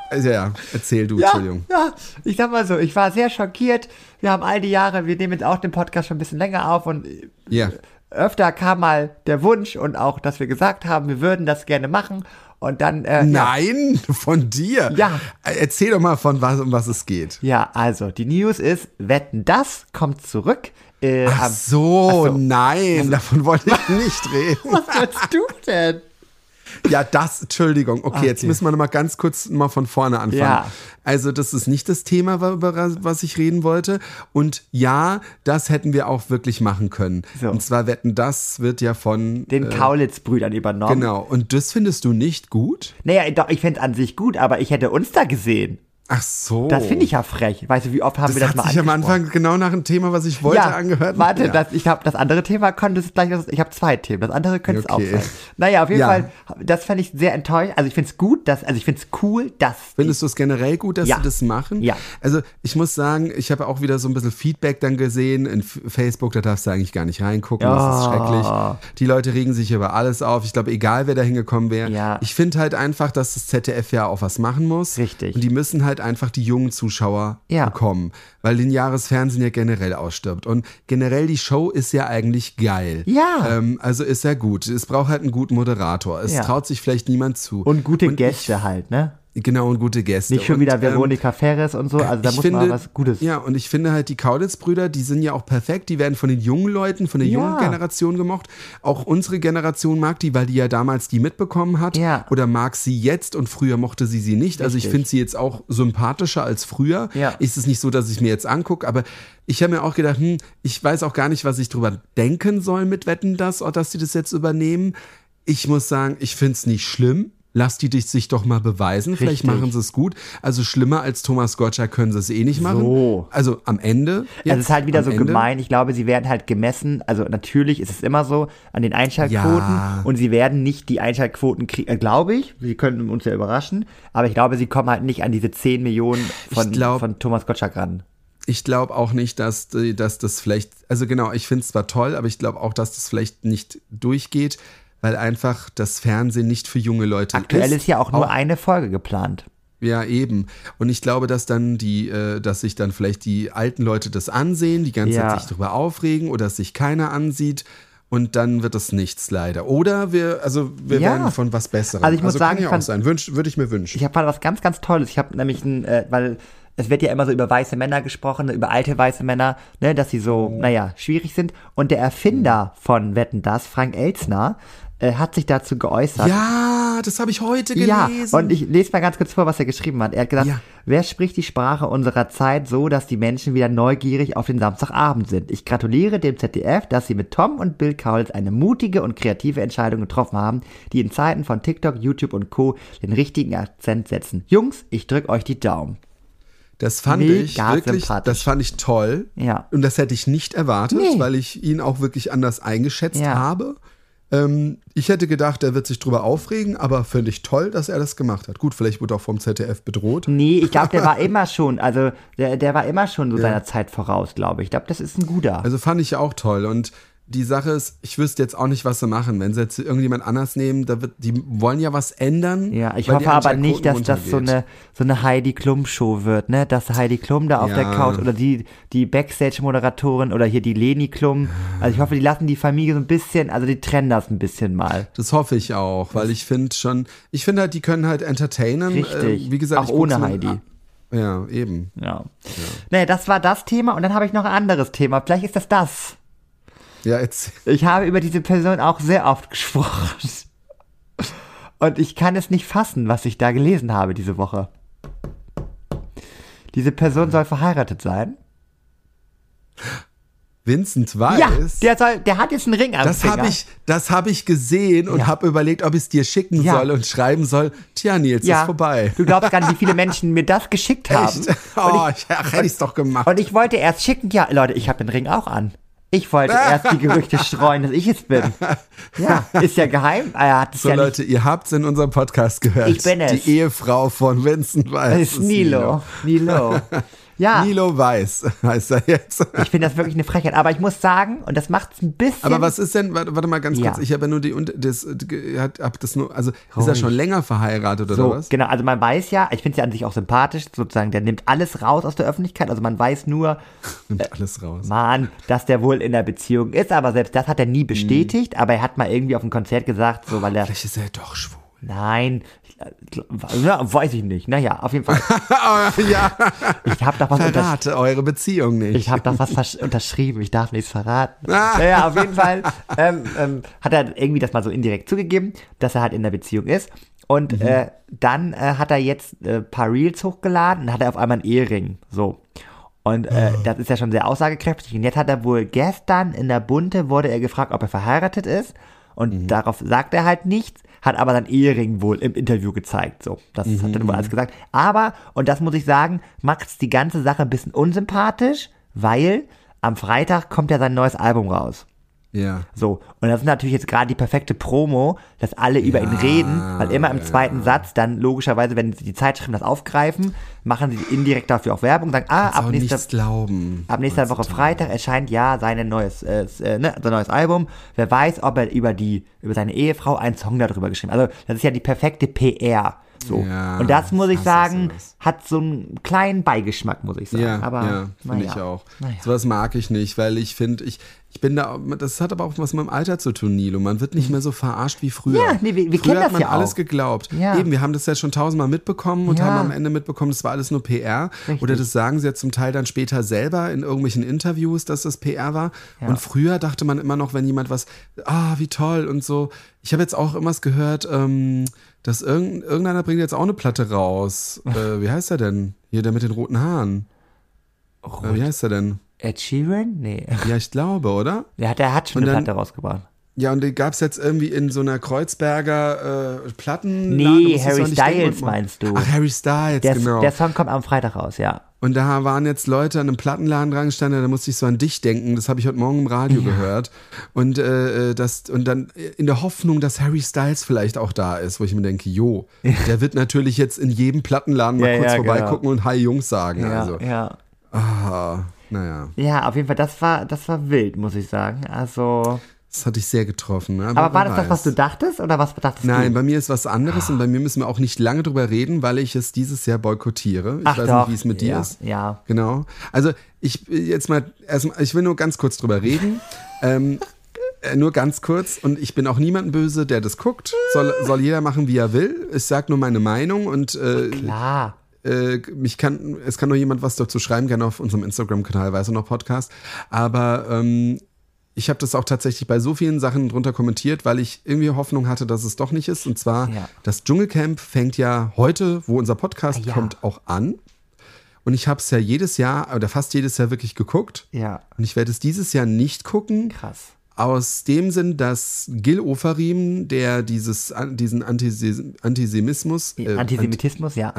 Also ja, erzähl du, Ja, Entschuldigung. ja, ich sag mal so, ich war sehr schockiert. Wir haben all die Jahre, wir nehmen jetzt auch den Podcast schon ein bisschen länger auf und Ja. öfter kam mal der Wunsch und auch, dass wir gesagt haben, wir würden das gerne machen und dann, äh, ja. Nein, von dir. Ja. Erzähl doch mal, von was, um was es geht. Ja, also, die News ist, Wetten, das kommt zurück. Äh, Ach am- so, Ach so. nein, davon wollte ich nicht reden. Was willst du denn? Ja, das, Entschuldigung. Okay, Okay. jetzt müssen wir noch mal ganz kurz mal von vorne anfangen. Ja. Also das ist nicht das Thema, über was ich reden wollte. Und ja, das hätten wir auch wirklich machen können. So. Und zwar Wetten, das wird ja von... Den äh, Kaulitz-Brüdern übernommen. Genau. Und das findest du nicht gut? Naja, doch, ich fände es an sich gut, aber ich hätte uns da gesehen. Ach so. Das finde ich ja frech. Weißt du, wie oft haben Das wir das hat mal sich am angesprochen? Anfang genau nach dem Thema, was ich wollte, ja, angehört. Warte, ja. das, ich glaube, das andere Thema könnte es gleich, ich habe zwei Themen, das andere könnte es Okay. auch sein. Naja, auf jeden Ja. Fall, das fände ich sehr enttäuscht. Also ich finde es gut, dass, also ich finde es cool, dass. Findest du es generell gut, dass Ja. sie das machen? Ja. Also ich muss sagen, ich habe auch wieder so ein bisschen Feedback dann gesehen in F- Facebook, da darfst du eigentlich gar nicht reingucken, das ist Oh. schrecklich. Die Leute regen sich über alles auf. Ich glaube, egal wer da hingekommen wäre. Ja. Ich finde halt einfach, dass das Z D F ja auch was machen muss. Richtig. Und die müssen halt einfach die jungen Zuschauer Ja. bekommen, weil lineares Fernsehen ja generell ausstirbt. Und generell die Show ist ja eigentlich geil. Ja. Ähm, also ist ja gut. Es braucht halt einen guten Moderator. Es Ja. traut sich vielleicht niemand zu. Und gute Und Gäste halt, ne? Genau, und gute Gäste. Nicht schon und, wieder ähm, Veronika Ferres und so, also da ich muss finde, mal was Gutes. Ja, und ich finde halt, die Kaulitz-Brüder, die sind ja auch perfekt. Die werden von den jungen Leuten, von der Ja. jungen Generation gemocht. Auch unsere Generation mag die, weil die ja damals die mitbekommen hat. Ja. Oder mag sie jetzt und früher mochte sie sie nicht. Also ich Richtig. finde sie jetzt auch sympathischer als früher. Ja. Ist es nicht so, dass ich mir jetzt angucke, aber ich habe mir auch gedacht, hm, ich weiß auch gar nicht, was ich drüber denken soll mit Wetten, das, oder dass die das jetzt übernehmen. Ich muss sagen, ich finde es nicht schlimm. Lass die dich sich doch mal beweisen. Vielleicht Richtig. machen sie es gut. Also schlimmer als Thomas Gottschalk können sie es eh nicht machen. So. Also am Ende. Jetzt, Also es ist halt wieder am so Ende. gemein. Ich glaube, sie werden halt gemessen, also natürlich ist es immer so, an den Einschaltquoten Ja. und sie werden nicht die Einschaltquoten kriegen, äh, glaube ich. Sie können uns ja überraschen, aber ich glaube, sie kommen halt nicht an diese zehn Millionen von, Ich glaub- von Thomas Gottschalk ran. Ich glaube auch nicht, dass, die- dass das vielleicht, also genau, ich finde es zwar toll, aber ich glaube auch, dass das vielleicht nicht durchgeht, weil einfach das Fernsehen nicht für junge Leute Aktuell ist. ist ja auch nur eine Folge geplant. Ja, eben. Und ich glaube, dass dann die, äh, dass sich dann vielleicht die alten Leute das ansehen, die ganze Ja. Zeit sich darüber aufregen oder es sich keiner ansieht. Und dann wird das nichts leider. Oder wir, also wir Ja. werden von was Besserem. Also ich muss sagen, kann ja ich auch fand- sein. Wünsch, würde ich mir wünschen. Ich habe mal was ganz, ganz Tolles. Ich habe nämlich ein, äh, weil es wird ja immer so über weiße Männer gesprochen, über alte weiße Männer, ne, dass sie so, naja, schwierig sind. Und der Erfinder von Wetten, das, Frank Elzner, äh, hat sich dazu geäußert. Ja, das habe ich heute gelesen. Ja, und ich lese mal ganz kurz vor, was er geschrieben hat. Er hat gesagt, Ja. wer spricht die Sprache unserer Zeit so, dass die Menschen wieder neugierig auf den Samstagabend sind? Ich gratuliere dem Z D F, dass sie mit Tom und Bill Kaulitz eine mutige und kreative Entscheidung getroffen haben, die in Zeiten von TikTok, YouTube und Co. den richtigen Akzent setzen. Jungs, ich drück euch die Daumen. Das fand Mega ich wirklich, sympathisch. das fand ich toll. Ja. Und das hätte ich nicht erwartet, Nee. weil ich ihn auch wirklich anders eingeschätzt Ja. habe. Ähm, ich hätte gedacht, er wird sich drüber aufregen, aber finde ich toll, dass er das gemacht hat. Gut, vielleicht wurde er auch vom Z D F bedroht. Nee, ich glaube, der war immer schon, also der, der war immer schon so seiner Zeit voraus, glaube ich. Ich glaube, das ist ein guter. Also fand ich auch toll. Und die Sache ist, ich wüsste jetzt auch nicht, was sie machen. Wenn sie jetzt irgendjemand anders nehmen, da wird, die wollen ja was ändern. Ja, ich weil die hoffe aber nicht, dass Einschaltquoten das so runtergeht. eine, so eine Heidi Klum-Show wird, ne? Dass Heidi Klum da auf Ja. der Couch oder die, die Backstage-Moderatorin oder hier die Leni Klum. Also ich hoffe, die lassen die Familie so ein bisschen, also die trennen das ein bisschen mal. Das hoffe ich auch, weil ich finde schon, ich finde halt, die können halt entertainen. Richtig. Äh, wie gesagt, Auch ich guck's ohne mir- Heidi. Ja, eben. Ja. Naja, das war das Thema und dann habe ich noch ein anderes Thema. Vielleicht ist das das. Ja, jetzt. Ich habe über diese Person auch sehr oft gesprochen. Und ich kann es nicht fassen, was ich da gelesen habe diese Woche. Diese Person soll verheiratet sein. Vincent Weiss. Ja, der, soll, der hat jetzt einen Ring am Das Finger. habe ich, das hab ich gesehen und Ja. habe überlegt, ob ich es dir schicken Ja. soll und schreiben soll. Tja, Nils, ja, ist vorbei. Du glaubst gar nicht, wie viele Menschen mir das geschickt haben. Echt? Oh, ich, ach, hätte ich es doch gemacht. Und ich wollte erst schicken, ja, Leute, ich habe den Ring auch an. Ich wollte erst die Gerüchte streuen, dass ich es bin. Ja, ist ja geheim. Er hat es so, ja Leute, ihr habt es in unserem Podcast gehört. Ich bin es. Die Ehefrau von Vincent Weiss. nicht. Das ist Nilo. Nilo. Ja. Nilo Weiß heißt er jetzt. Ich finde das wirklich eine Frechheit. Aber ich muss sagen, und das macht es ein bisschen... Aber was ist denn, warte, warte mal ganz kurz, Ja. ich habe ja nur die, und das, hab das nur, also ist er schon länger verheiratet oder So, was? genau, also man weiß ja, ich finde es ja an sich auch sympathisch, sozusagen, der nimmt alles raus aus der Öffentlichkeit, also man weiß nur, Nimmt alles raus. Mann, dass der wohl in der Beziehung ist, aber selbst das hat er nie bestätigt, aber er hat mal irgendwie auf dem Konzert gesagt, so, weil er, Vielleicht ist er doch schwul. nein, ich, ja, weiß ich nicht, naja, auf jeden Fall, Ja, ich habe doch was unterschrieben. verrate eure Beziehung nicht. Ich habe doch was versch- unterschrieben, ich darf nichts verraten. Naja, auf jeden Fall ähm, ähm, hat er irgendwie das mal so indirekt zugegeben, dass er halt in der Beziehung ist. Und Mhm. äh, dann äh, hat er jetzt ein äh, paar Reels hochgeladen und hat er auf einmal einen Ehering. So. Und äh, Oh. das ist ja schon sehr aussagekräftig. Und jetzt hat er wohl gestern in der Bunte, wurde er gefragt, ob er verheiratet ist. Und Mhm. darauf sagt er halt nichts, hat aber dann Ehering wohl im Interview gezeigt. So, das Mhm. hat er wohl alles gesagt. Aber, und das muss ich sagen, macht es die ganze Sache ein bisschen unsympathisch, weil am Freitag kommt ja sein neues Album raus. Ja. So, und das ist natürlich jetzt gerade die perfekte Promo, dass alle über ihn reden, weil immer im zweiten Satz dann logischerweise, wenn die Zeitschriften das aufgreifen, machen sie indirekt dafür auch Werbung, sagen, ah, Kannst ab auch nächster, nichts glauben. ab nächster Woche Freitag erscheint ja sein neues, äh, äh, ne, sein neues Album. Wer weiß, ob er über die, über seine Ehefrau einen Song darüber geschrieben hat. Also, das ist ja die perfekte P R. So. Ja, und das muss ich hasse sagen, sowas. hat so einen kleinen Beigeschmack, muss ich sagen. Ja, aber, ja, finde naja. ich auch. Naja. Sowas mag ich nicht, weil ich finde, ich, ich bin da, das hat aber auch was mit dem Alter zu tun, Nilo. Man wird nicht mehr so verarscht wie früher. Ja, nee, wir- wir früher kennen hat das man ja alles auch. geglaubt. Ja. Eben, wir haben das ja schon tausendmal mitbekommen und Ja. haben am Ende mitbekommen, das war alles nur P R. Richtig. Oder das sagen sie ja zum Teil dann später selber in irgendwelchen Interviews, dass das P R war. Ja. Und früher dachte man immer noch, wenn jemand was, ah, wie toll und so. Ich habe jetzt auch immer gehört, ähm, dass irgend, irgendeiner bringt jetzt auch eine Platte raus. äh, wie heißt er denn? Hier, der mit den roten Haaren. Äh, wie heißt er denn? Ed Sheeran? Nee. Ja, ich glaube, oder? Der hat, der hat schon Und eine dann- Platte rausgebracht. Ja, und die gab es jetzt irgendwie in so einer Kreuzberger äh, Platten. Nee, Harry Styles meinst du. Ach, Harry Styles, Der, genau. der Song kommt am Freitag raus, ja. Und da waren jetzt Leute an einem Plattenladen dran gestanden, da musste ich so an dich denken, das habe ich heute Morgen im Radio gehört. Und, äh, das, und dann in der Hoffnung, dass Harry Styles vielleicht auch da ist, wo ich mir denke, jo, der wird natürlich jetzt in jedem Plattenladen mal Ja, kurz ja, vorbeigucken und Hi Jungs sagen. Ja, also, ja. ah, naja, Ja, auf jeden Fall, das war, das war wild, muss ich sagen. Also, das hat dich sehr getroffen. Ne? aber war wer das das, was weiß. du dachtest oder was dachtest Nein, du? bei mir ist was anderes und bei mir müssen wir auch nicht lange drüber reden, weil ich es dieses Jahr boykottiere. Ich Ach weiß doch, nicht, wie es mit dir ja, ist. ja. Genau. Also ich jetzt mal erstmal, ich will nur ganz kurz drüber reden. ähm, äh, nur ganz kurz und ich bin auch niemandem böse, der das guckt. Soll, soll jeder machen, wie er will. Ich sag nur meine Meinung und äh, Klar. äh, mich kann, es kann nur jemand was dazu schreiben, gerne auf unserem Instagram-Kanal, weiß er noch Podcast. Aber ähm, ich habe das auch tatsächlich bei so vielen Sachen drunter kommentiert, weil ich irgendwie Hoffnung hatte, dass es doch nicht ist. Und zwar, Ja. das Dschungelcamp fängt ja heute, wo unser Podcast Ah, ja. kommt, auch an. Und ich habe es ja jedes Jahr oder fast jedes Jahr wirklich geguckt. Ja, Und ich werde es dieses Jahr nicht gucken. krass. Aus dem Sinn, dass Gil Ofarim, der dieses, diesen Antise Antisemitismus, äh, Antisemitismus, ja.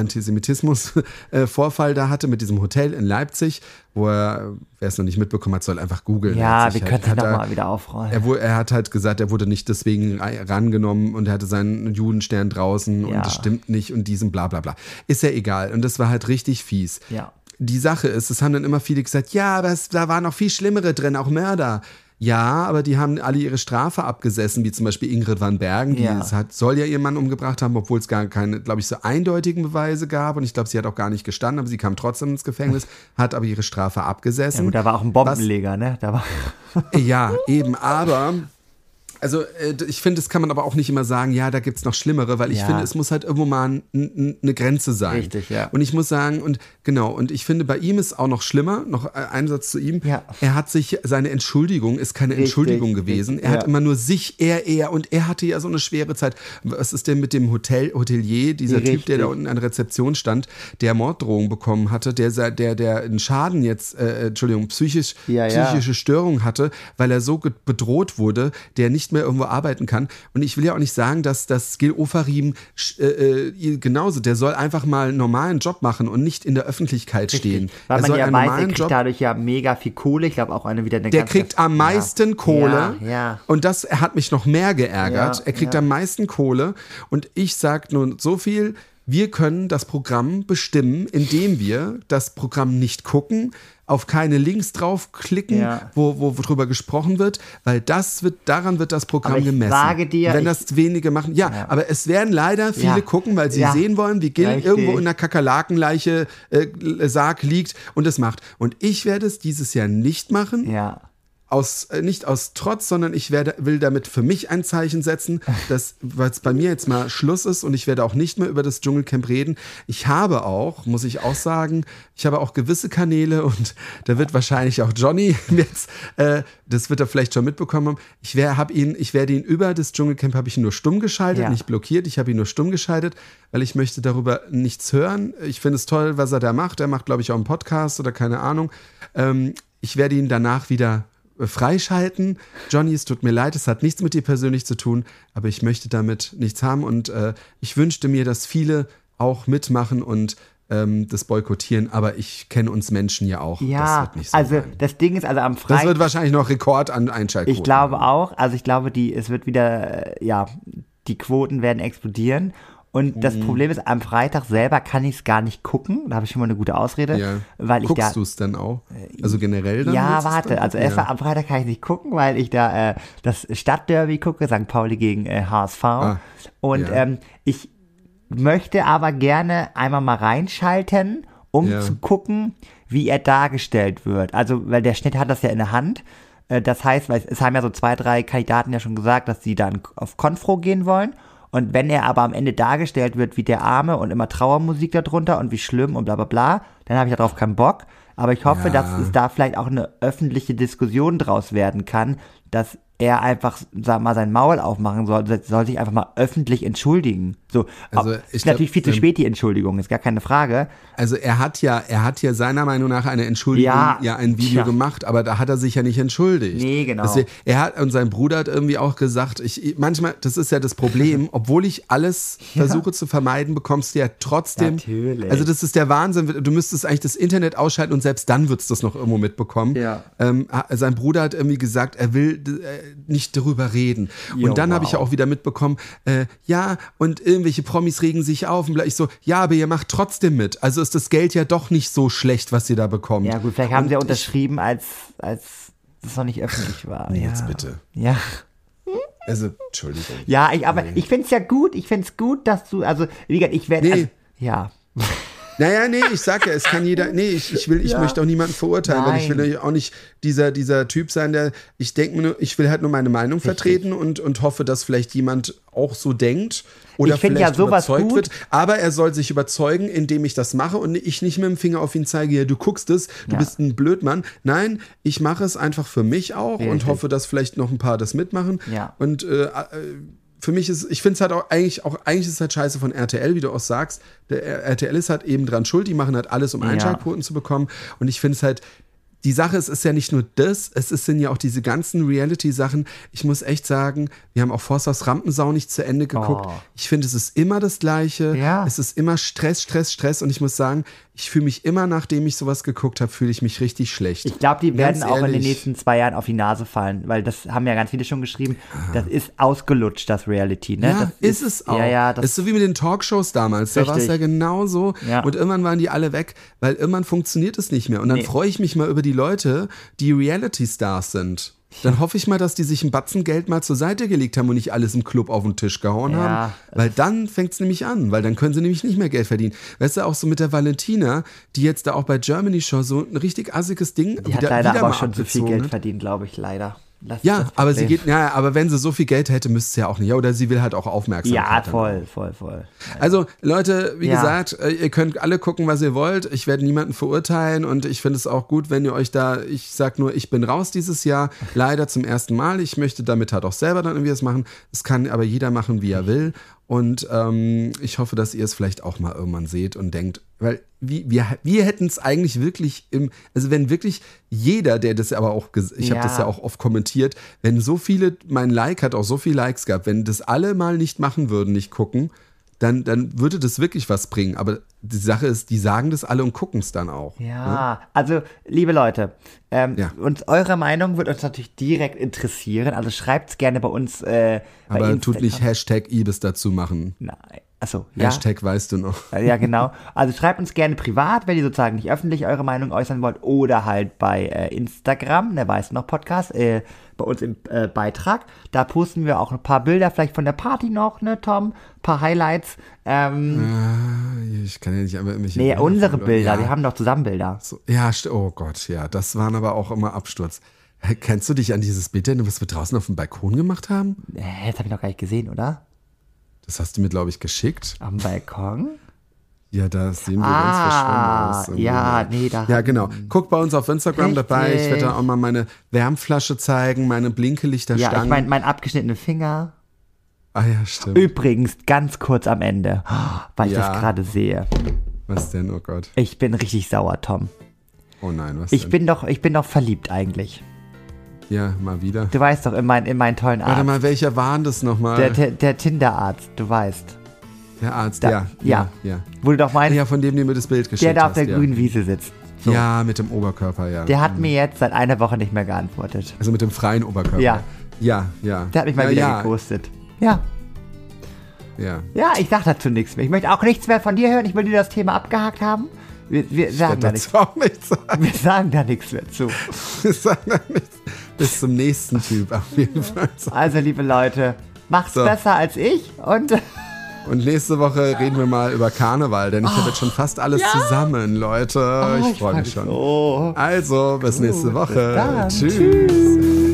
Antisemitismus-Vorfall da hatte mit diesem Hotel in Leipzig, wo er, wer es noch nicht mitbekommen hat, soll einfach googeln. Er Ja, hat wir sich können es halt- hat er- nochmal wieder aufrollen. Er, wo- er hat halt gesagt, er wurde nicht deswegen rangenommen und er hatte seinen Judenstern draußen Ja. und das stimmt nicht und diesen bla bla bla. Ist ja egal. Und das war halt richtig fies. Ja. Die Sache ist, es haben dann immer viele gesagt, ja, aber es, da waren noch viel Schlimmere drin, auch Mörder. Ja, aber die haben alle ihre Strafe abgesessen, wie zum Beispiel Ingrid van Bergen, die Ja. es hat, soll ja ihren Mann umgebracht haben, obwohl es gar keine, glaube ich, so eindeutigen Beweise gab. Und ich glaube, sie hat auch gar nicht gestanden, aber sie kam trotzdem ins Gefängnis, hat aber ihre Strafe Ja, abgesessen. gut, da war auch ein Bombenleger, ne? Da war Ja, eben, aber also äh, ich finde, das kann man aber auch nicht immer sagen, ja, da gibt es noch Schlimmere, weil ich Ja. finde, es muss halt irgendwo mal n- n- eine Grenze sein. Richtig, ja. Und ich muss sagen, und genau, und ich finde, bei ihm ist auch noch schlimmer, noch äh, ein Satz zu ihm, Ja. er hat sich, seine Entschuldigung ist keine Richtig, Entschuldigung gewesen, er ja. hat immer nur sich, er, er, und er hatte ja so eine schwere Zeit. Was ist denn mit dem Hotel, Hotelier, dieser Richtig. Typ, der da unten an der Rezeption stand, der Morddrohungen bekommen hatte, der, der, der einen Schaden jetzt, äh, Entschuldigung, psychisch, Ja, ja. psychische Störung hatte, weil er so ge- bedroht wurde, der nicht mehr irgendwo arbeiten kann. Und ich will ja auch nicht sagen, dass das Gil Ofarim äh, äh, genauso, der soll einfach mal einen normalen Job machen und nicht in der Öffentlichkeit stehen. Weil er man soll ja einen weiß, er normalen kriegt Job. dadurch ja mega viel Kohle. Ich glaube auch eine wieder eine Der ganz, kriegt am meisten ja. Kohle Ja, ja. und das hat mich noch mehr geärgert. Ja, er kriegt ja. am meisten Kohle und ich sag nur so viel, wir können das Programm bestimmen, indem wir das Programm nicht gucken, auf keine Links draufklicken, Ja. wo, wo, wo drüber gesprochen wird, weil das wird, daran wird das Programm Aber ich gemessen. sage dir, Wenn ich- das wenige machen, ja, Ja. aber es werden leider viele Ja. gucken, weil sie Ja. sehen wollen, wie Gil Richtig. irgendwo in der Kakerlakenleiche äh, Sarg liegt und es macht. Und ich werde es dieses Jahr nicht machen. Ja. Aus, äh, nicht aus Trotz, sondern ich werde, will damit für mich ein Zeichen setzen, dass, weil es bei mir jetzt mal Schluss ist und ich werde auch nicht mehr über das Dschungelcamp reden. Ich habe auch, muss ich auch sagen, ich habe auch gewisse Kanäle und da wird wahrscheinlich auch Johnny jetzt, äh, das wird er vielleicht schon mitbekommen haben. Ich, wär, hab ihn, ich werde ihn über das Dschungelcamp, habe ich ihn nur stumm geschaltet, Ja. nicht blockiert, ich habe ihn nur stumm geschaltet, weil ich möchte darüber nichts hören. Ich finde es toll, was er da macht. Er macht, glaube ich, auch einen Podcast oder keine Ahnung. Ähm, ich werde ihn danach wieder freischalten. Johnny, es tut mir leid, es hat nichts mit dir persönlich zu tun, aber ich möchte damit nichts haben und äh, ich wünschte mir, dass viele auch mitmachen und ähm, das boykottieren, aber ich kenne uns Menschen ja auch. Das Ja, wird nicht so also sein. das Ding ist, also am Das Freitag. wird wahrscheinlich noch Rekord an Einschaltquoten. Ich glaube auch, also ich glaube, die, es wird wieder, äh, ja, die Quoten werden explodieren. Und das Mhm. Problem ist, am Freitag selber kann ich es gar nicht gucken. Da habe ich schon mal eine gute Ausrede. Ja. Weil ich da, Guckst du es dann auch? Also generell dann? ja, willst du's warte, dann also gucken? erst mal am Freitag kann ich nicht gucken, weil ich da äh, das Stadtderby gucke, Sankt Pauli gegen äh, H S V. Ah, Und ja. ähm, ich möchte aber gerne einmal mal reinschalten, um Ja. zu gucken, wie er dargestellt wird. Also, weil der Schnitt hat das ja in der Hand. Äh, Das heißt, weil es, es haben ja so zwei, drei Kandidaten ja schon gesagt, dass sie dann auf Konfro gehen wollen. Und wenn er aber am Ende dargestellt wird wie der Arme und immer Trauermusik darunter und wie schlimm und bla bla bla, dann habe ich darauf keinen Bock. Aber ich hoffe, Ja. dass es da vielleicht auch eine öffentliche Diskussion draus werden kann, dass er einfach, sag mal, sein Maul aufmachen soll, soll sich einfach mal öffentlich entschuldigen. So, Also, ob- ich ist glaub, natürlich viel zu ähm, spät die Entschuldigung, ist gar keine Frage. Also er hat ja, er hat ja seiner Meinung nach eine Entschuldigung, ja, Ja, ein Video tja. gemacht, aber da hat er sich ja nicht entschuldigt. Nee, genau. Deswegen, er hat, und sein Bruder hat irgendwie auch gesagt, ich, ich- manchmal, das ist ja das Problem, obwohl ich alles versuche zu vermeiden, bekommst du ja trotzdem, Natürlich. also das ist der Wahnsinn, du müsstest eigentlich das Internet ausschalten und selbst dann würdest du das noch irgendwo mitbekommen. Ja. Ähm, sein Bruder hat irgendwie gesagt, er will äh, nicht darüber reden. Jo, und dann habe ich ja wow. auch wieder mitbekommen, äh, ja, und irgendwelche Promis regen sich auf und ich so, ja, aber ihr macht trotzdem mit. Also ist das Geld ja doch nicht so schlecht, was ihr da bekommt. Ja gut, vielleicht haben Und sie ja ich- unterschrieben, als, als es noch nicht öffentlich war. Ja. Jetzt bitte. Ja. Also, Entschuldigung. Ja, ich, aber ich finde es ja gut, ich finde es gut, dass du, also, wie gesagt, ich werde, Nee. also, ja. Naja, nee, ich sag ja, es kann jeder, nee, ich, ich will, ich Ja. möchte auch niemanden verurteilen, weil ich will Nein. natürlich auch nicht dieser, dieser Typ sein, der, ich denke mir nur, ich will halt nur meine Meinung vertreten und, und hoffe, dass vielleicht jemand auch so denkt oder Ich find ja vielleicht sowas überzeugt gut. wird. Aber er soll sich überzeugen, indem ich das mache und ich nicht mit dem Finger auf ihn zeige, ja, du guckst es, du Ja. bist ein Blödmann. Nein, ich mache es einfach für mich auch und Richtig. hoffe, dass vielleicht noch ein paar das mitmachen. Ja. Und äh, äh, für mich ist, ich finde es halt auch eigentlich, auch eigentlich ist es halt scheiße von R T L, wie du auch sagst. Der R T L ist halt eben dran schuld, die machen halt alles, um Ja. Einschaltquoten zu bekommen. Und ich finde es halt, die Sache ist, ist ja nicht nur das, es ist, sind ja auch diese ganzen Reality-Sachen. Ich muss echt sagen, wir haben auch Forsthaus Rampensau nicht zu Ende geguckt. Oh. Ich finde, es ist immer das Gleiche. Ja. Es ist immer Stress, Stress, Stress. Und ich muss sagen, ich fühle mich immer, nachdem ich sowas geguckt habe, fühle ich mich richtig schlecht. Ich glaube, die werden Ganz auch in den ehrlich. nächsten zwei Jahren auf die Nase fallen, weil das haben ja ganz viele schon geschrieben. Das ist ausgelutscht, das Reality, ne? Ja, das ist, es auch. Ja, ja, das das ist so wie mit den Talkshows damals. Da war es Richtig. ja genauso. Ja. Und irgendwann waren die alle weg, weil irgendwann funktioniert es nicht mehr. Und dann Nee. freue ich mich mal über die Leute, die Reality-Stars sind. Dann hoffe ich mal, dass die sich ein Batzen Geld mal zur Seite gelegt haben und nicht alles im Club auf den Tisch gehauen Ja, haben. Weil dann fängt es nämlich an, weil dann können sie nämlich nicht mehr Geld verdienen. Weißt du, auch so mit der Valentina, die jetzt da auch bei Germany Show so ein richtig assiges Ding die hat leider aber mal schon zu viel abgezogen Geld hat. verdient, glaube ich, leider. Das ist Ja, das aber sie Problem. geht, ja, aber wenn sie so viel Geld hätte, müsste sie ja auch nicht. Ja, oder sie will halt auch Aufmerksamkeit. Ja, haben. voll, voll, voll. Also, Leute, wie Ja. gesagt, äh, ihr könnt alle gucken, was ihr wollt. Ich werde niemanden verurteilen und ich finde es auch gut, wenn ihr euch da, ich sag nur, ich bin raus dieses Jahr, leider zum ersten Mal. Ich möchte damit halt auch selber dann irgendwie was machen. Es kann aber jeder machen, wie er will. Und ähm, ich hoffe, dass ihr es vielleicht auch mal irgendwann seht und denkt, weil wie, wir, wir hätten es eigentlich wirklich im, also wenn wirklich jeder, der das aber auch, ges- ich habe Ja. das ja auch oft kommentiert, wenn so viele, mein Like hat auch so viele Likes gehabt, wenn das alle mal nicht machen würden, nicht gucken, dann, dann würde das wirklich was bringen. Aber die Sache ist, die sagen das alle und gucken es dann auch. Ja, also, liebe Leute, ähm, Ja. uns, eure Meinung wird uns natürlich direkt interessieren. Also schreibt's gerne bei uns. Äh, bei Aber Instagram. tut nicht Hashtag Ibis dazu machen. Nein. Achso, ja. Hashtag weißt du noch. Ja, genau. Also schreibt uns gerne privat, wenn ihr sozusagen nicht öffentlich eure Meinung äußern wollt, oder halt bei äh, Instagram, der Weißt du noch Podcast, äh, bei uns im äh, Beitrag. Da posten wir auch ein paar Bilder, vielleicht von der Party noch, ne, Tom? Ein paar Highlights. Ähm, Ah, ich kann ja nicht einfach irgendwelche nee, Bilder unsere verloren. Bilder, Ja. wir haben doch zusammen Bilder. So, ja, st- oh Gott, ja, das waren aber auch immer Absturz. Hä, Kennst du dich an dieses Bild erinnern, was wir draußen auf dem Balkon gemacht haben? Äh, das habe ich noch gar nicht gesehen, oder? Das hast du mir, glaube ich, geschickt. Am Balkon? Ja, da sehen wir Ah, ganz verschwommen aus. ja, nee, da Ja, haben- genau. Guck bei uns auf Instagram Richtig. dabei. Ich werde da auch mal meine Wärmflasche zeigen, meine Blinkelichterstangen. Ja, ich meine, mein abgeschnittenen Finger. Ah ja, stimmt. Übrigens, ganz kurz am Ende, weil ich Ja. das gerade sehe. Was denn? Oh Gott. Ich bin richtig sauer, Tom. Oh nein, was Ich denn? bin doch, ich bin doch verliebt eigentlich. Ja, mal wieder. Du weißt doch, in, mein, in meinen tollen Warte Arzt. mal, welcher war denn das nochmal? Der, der, der Tinder-Arzt, du weißt. Der Arzt, Da- ja, ja. ja. Ja, Wo du doch meinst, ja, von dem du mir das Bild geschickt der da auf hast. der ja. grünen Wiese sitzt. So. Ja, mit dem Oberkörper, ja. Der hat mir jetzt seit einer Woche nicht mehr geantwortet. Also mit dem freien Oberkörper. Ja. Ja, ja. Der hat mich mal ja, wieder ja, geghostet. Ja. Ja. Ja, ich sag dazu nichts mehr. Ich möchte auch nichts mehr von dir hören. Ich will dir das Thema abgehakt haben. Wir, wir Ich sagen werde da nichts. dazu auch nichts sagen. Wir sagen da nichts mehr zu. Wir sagen da nichts. Bis zum nächsten Typ auf jeden Fall. Also, liebe Leute, macht's So. besser als ich und Und nächste Woche reden wir mal über Karneval, denn ich habe jetzt schon fast alles zusammen, Leute. ich Oh, ich freue freu mich mich schon. so. Also, bis nächste Woche. dann. Tschüss. Tschüss.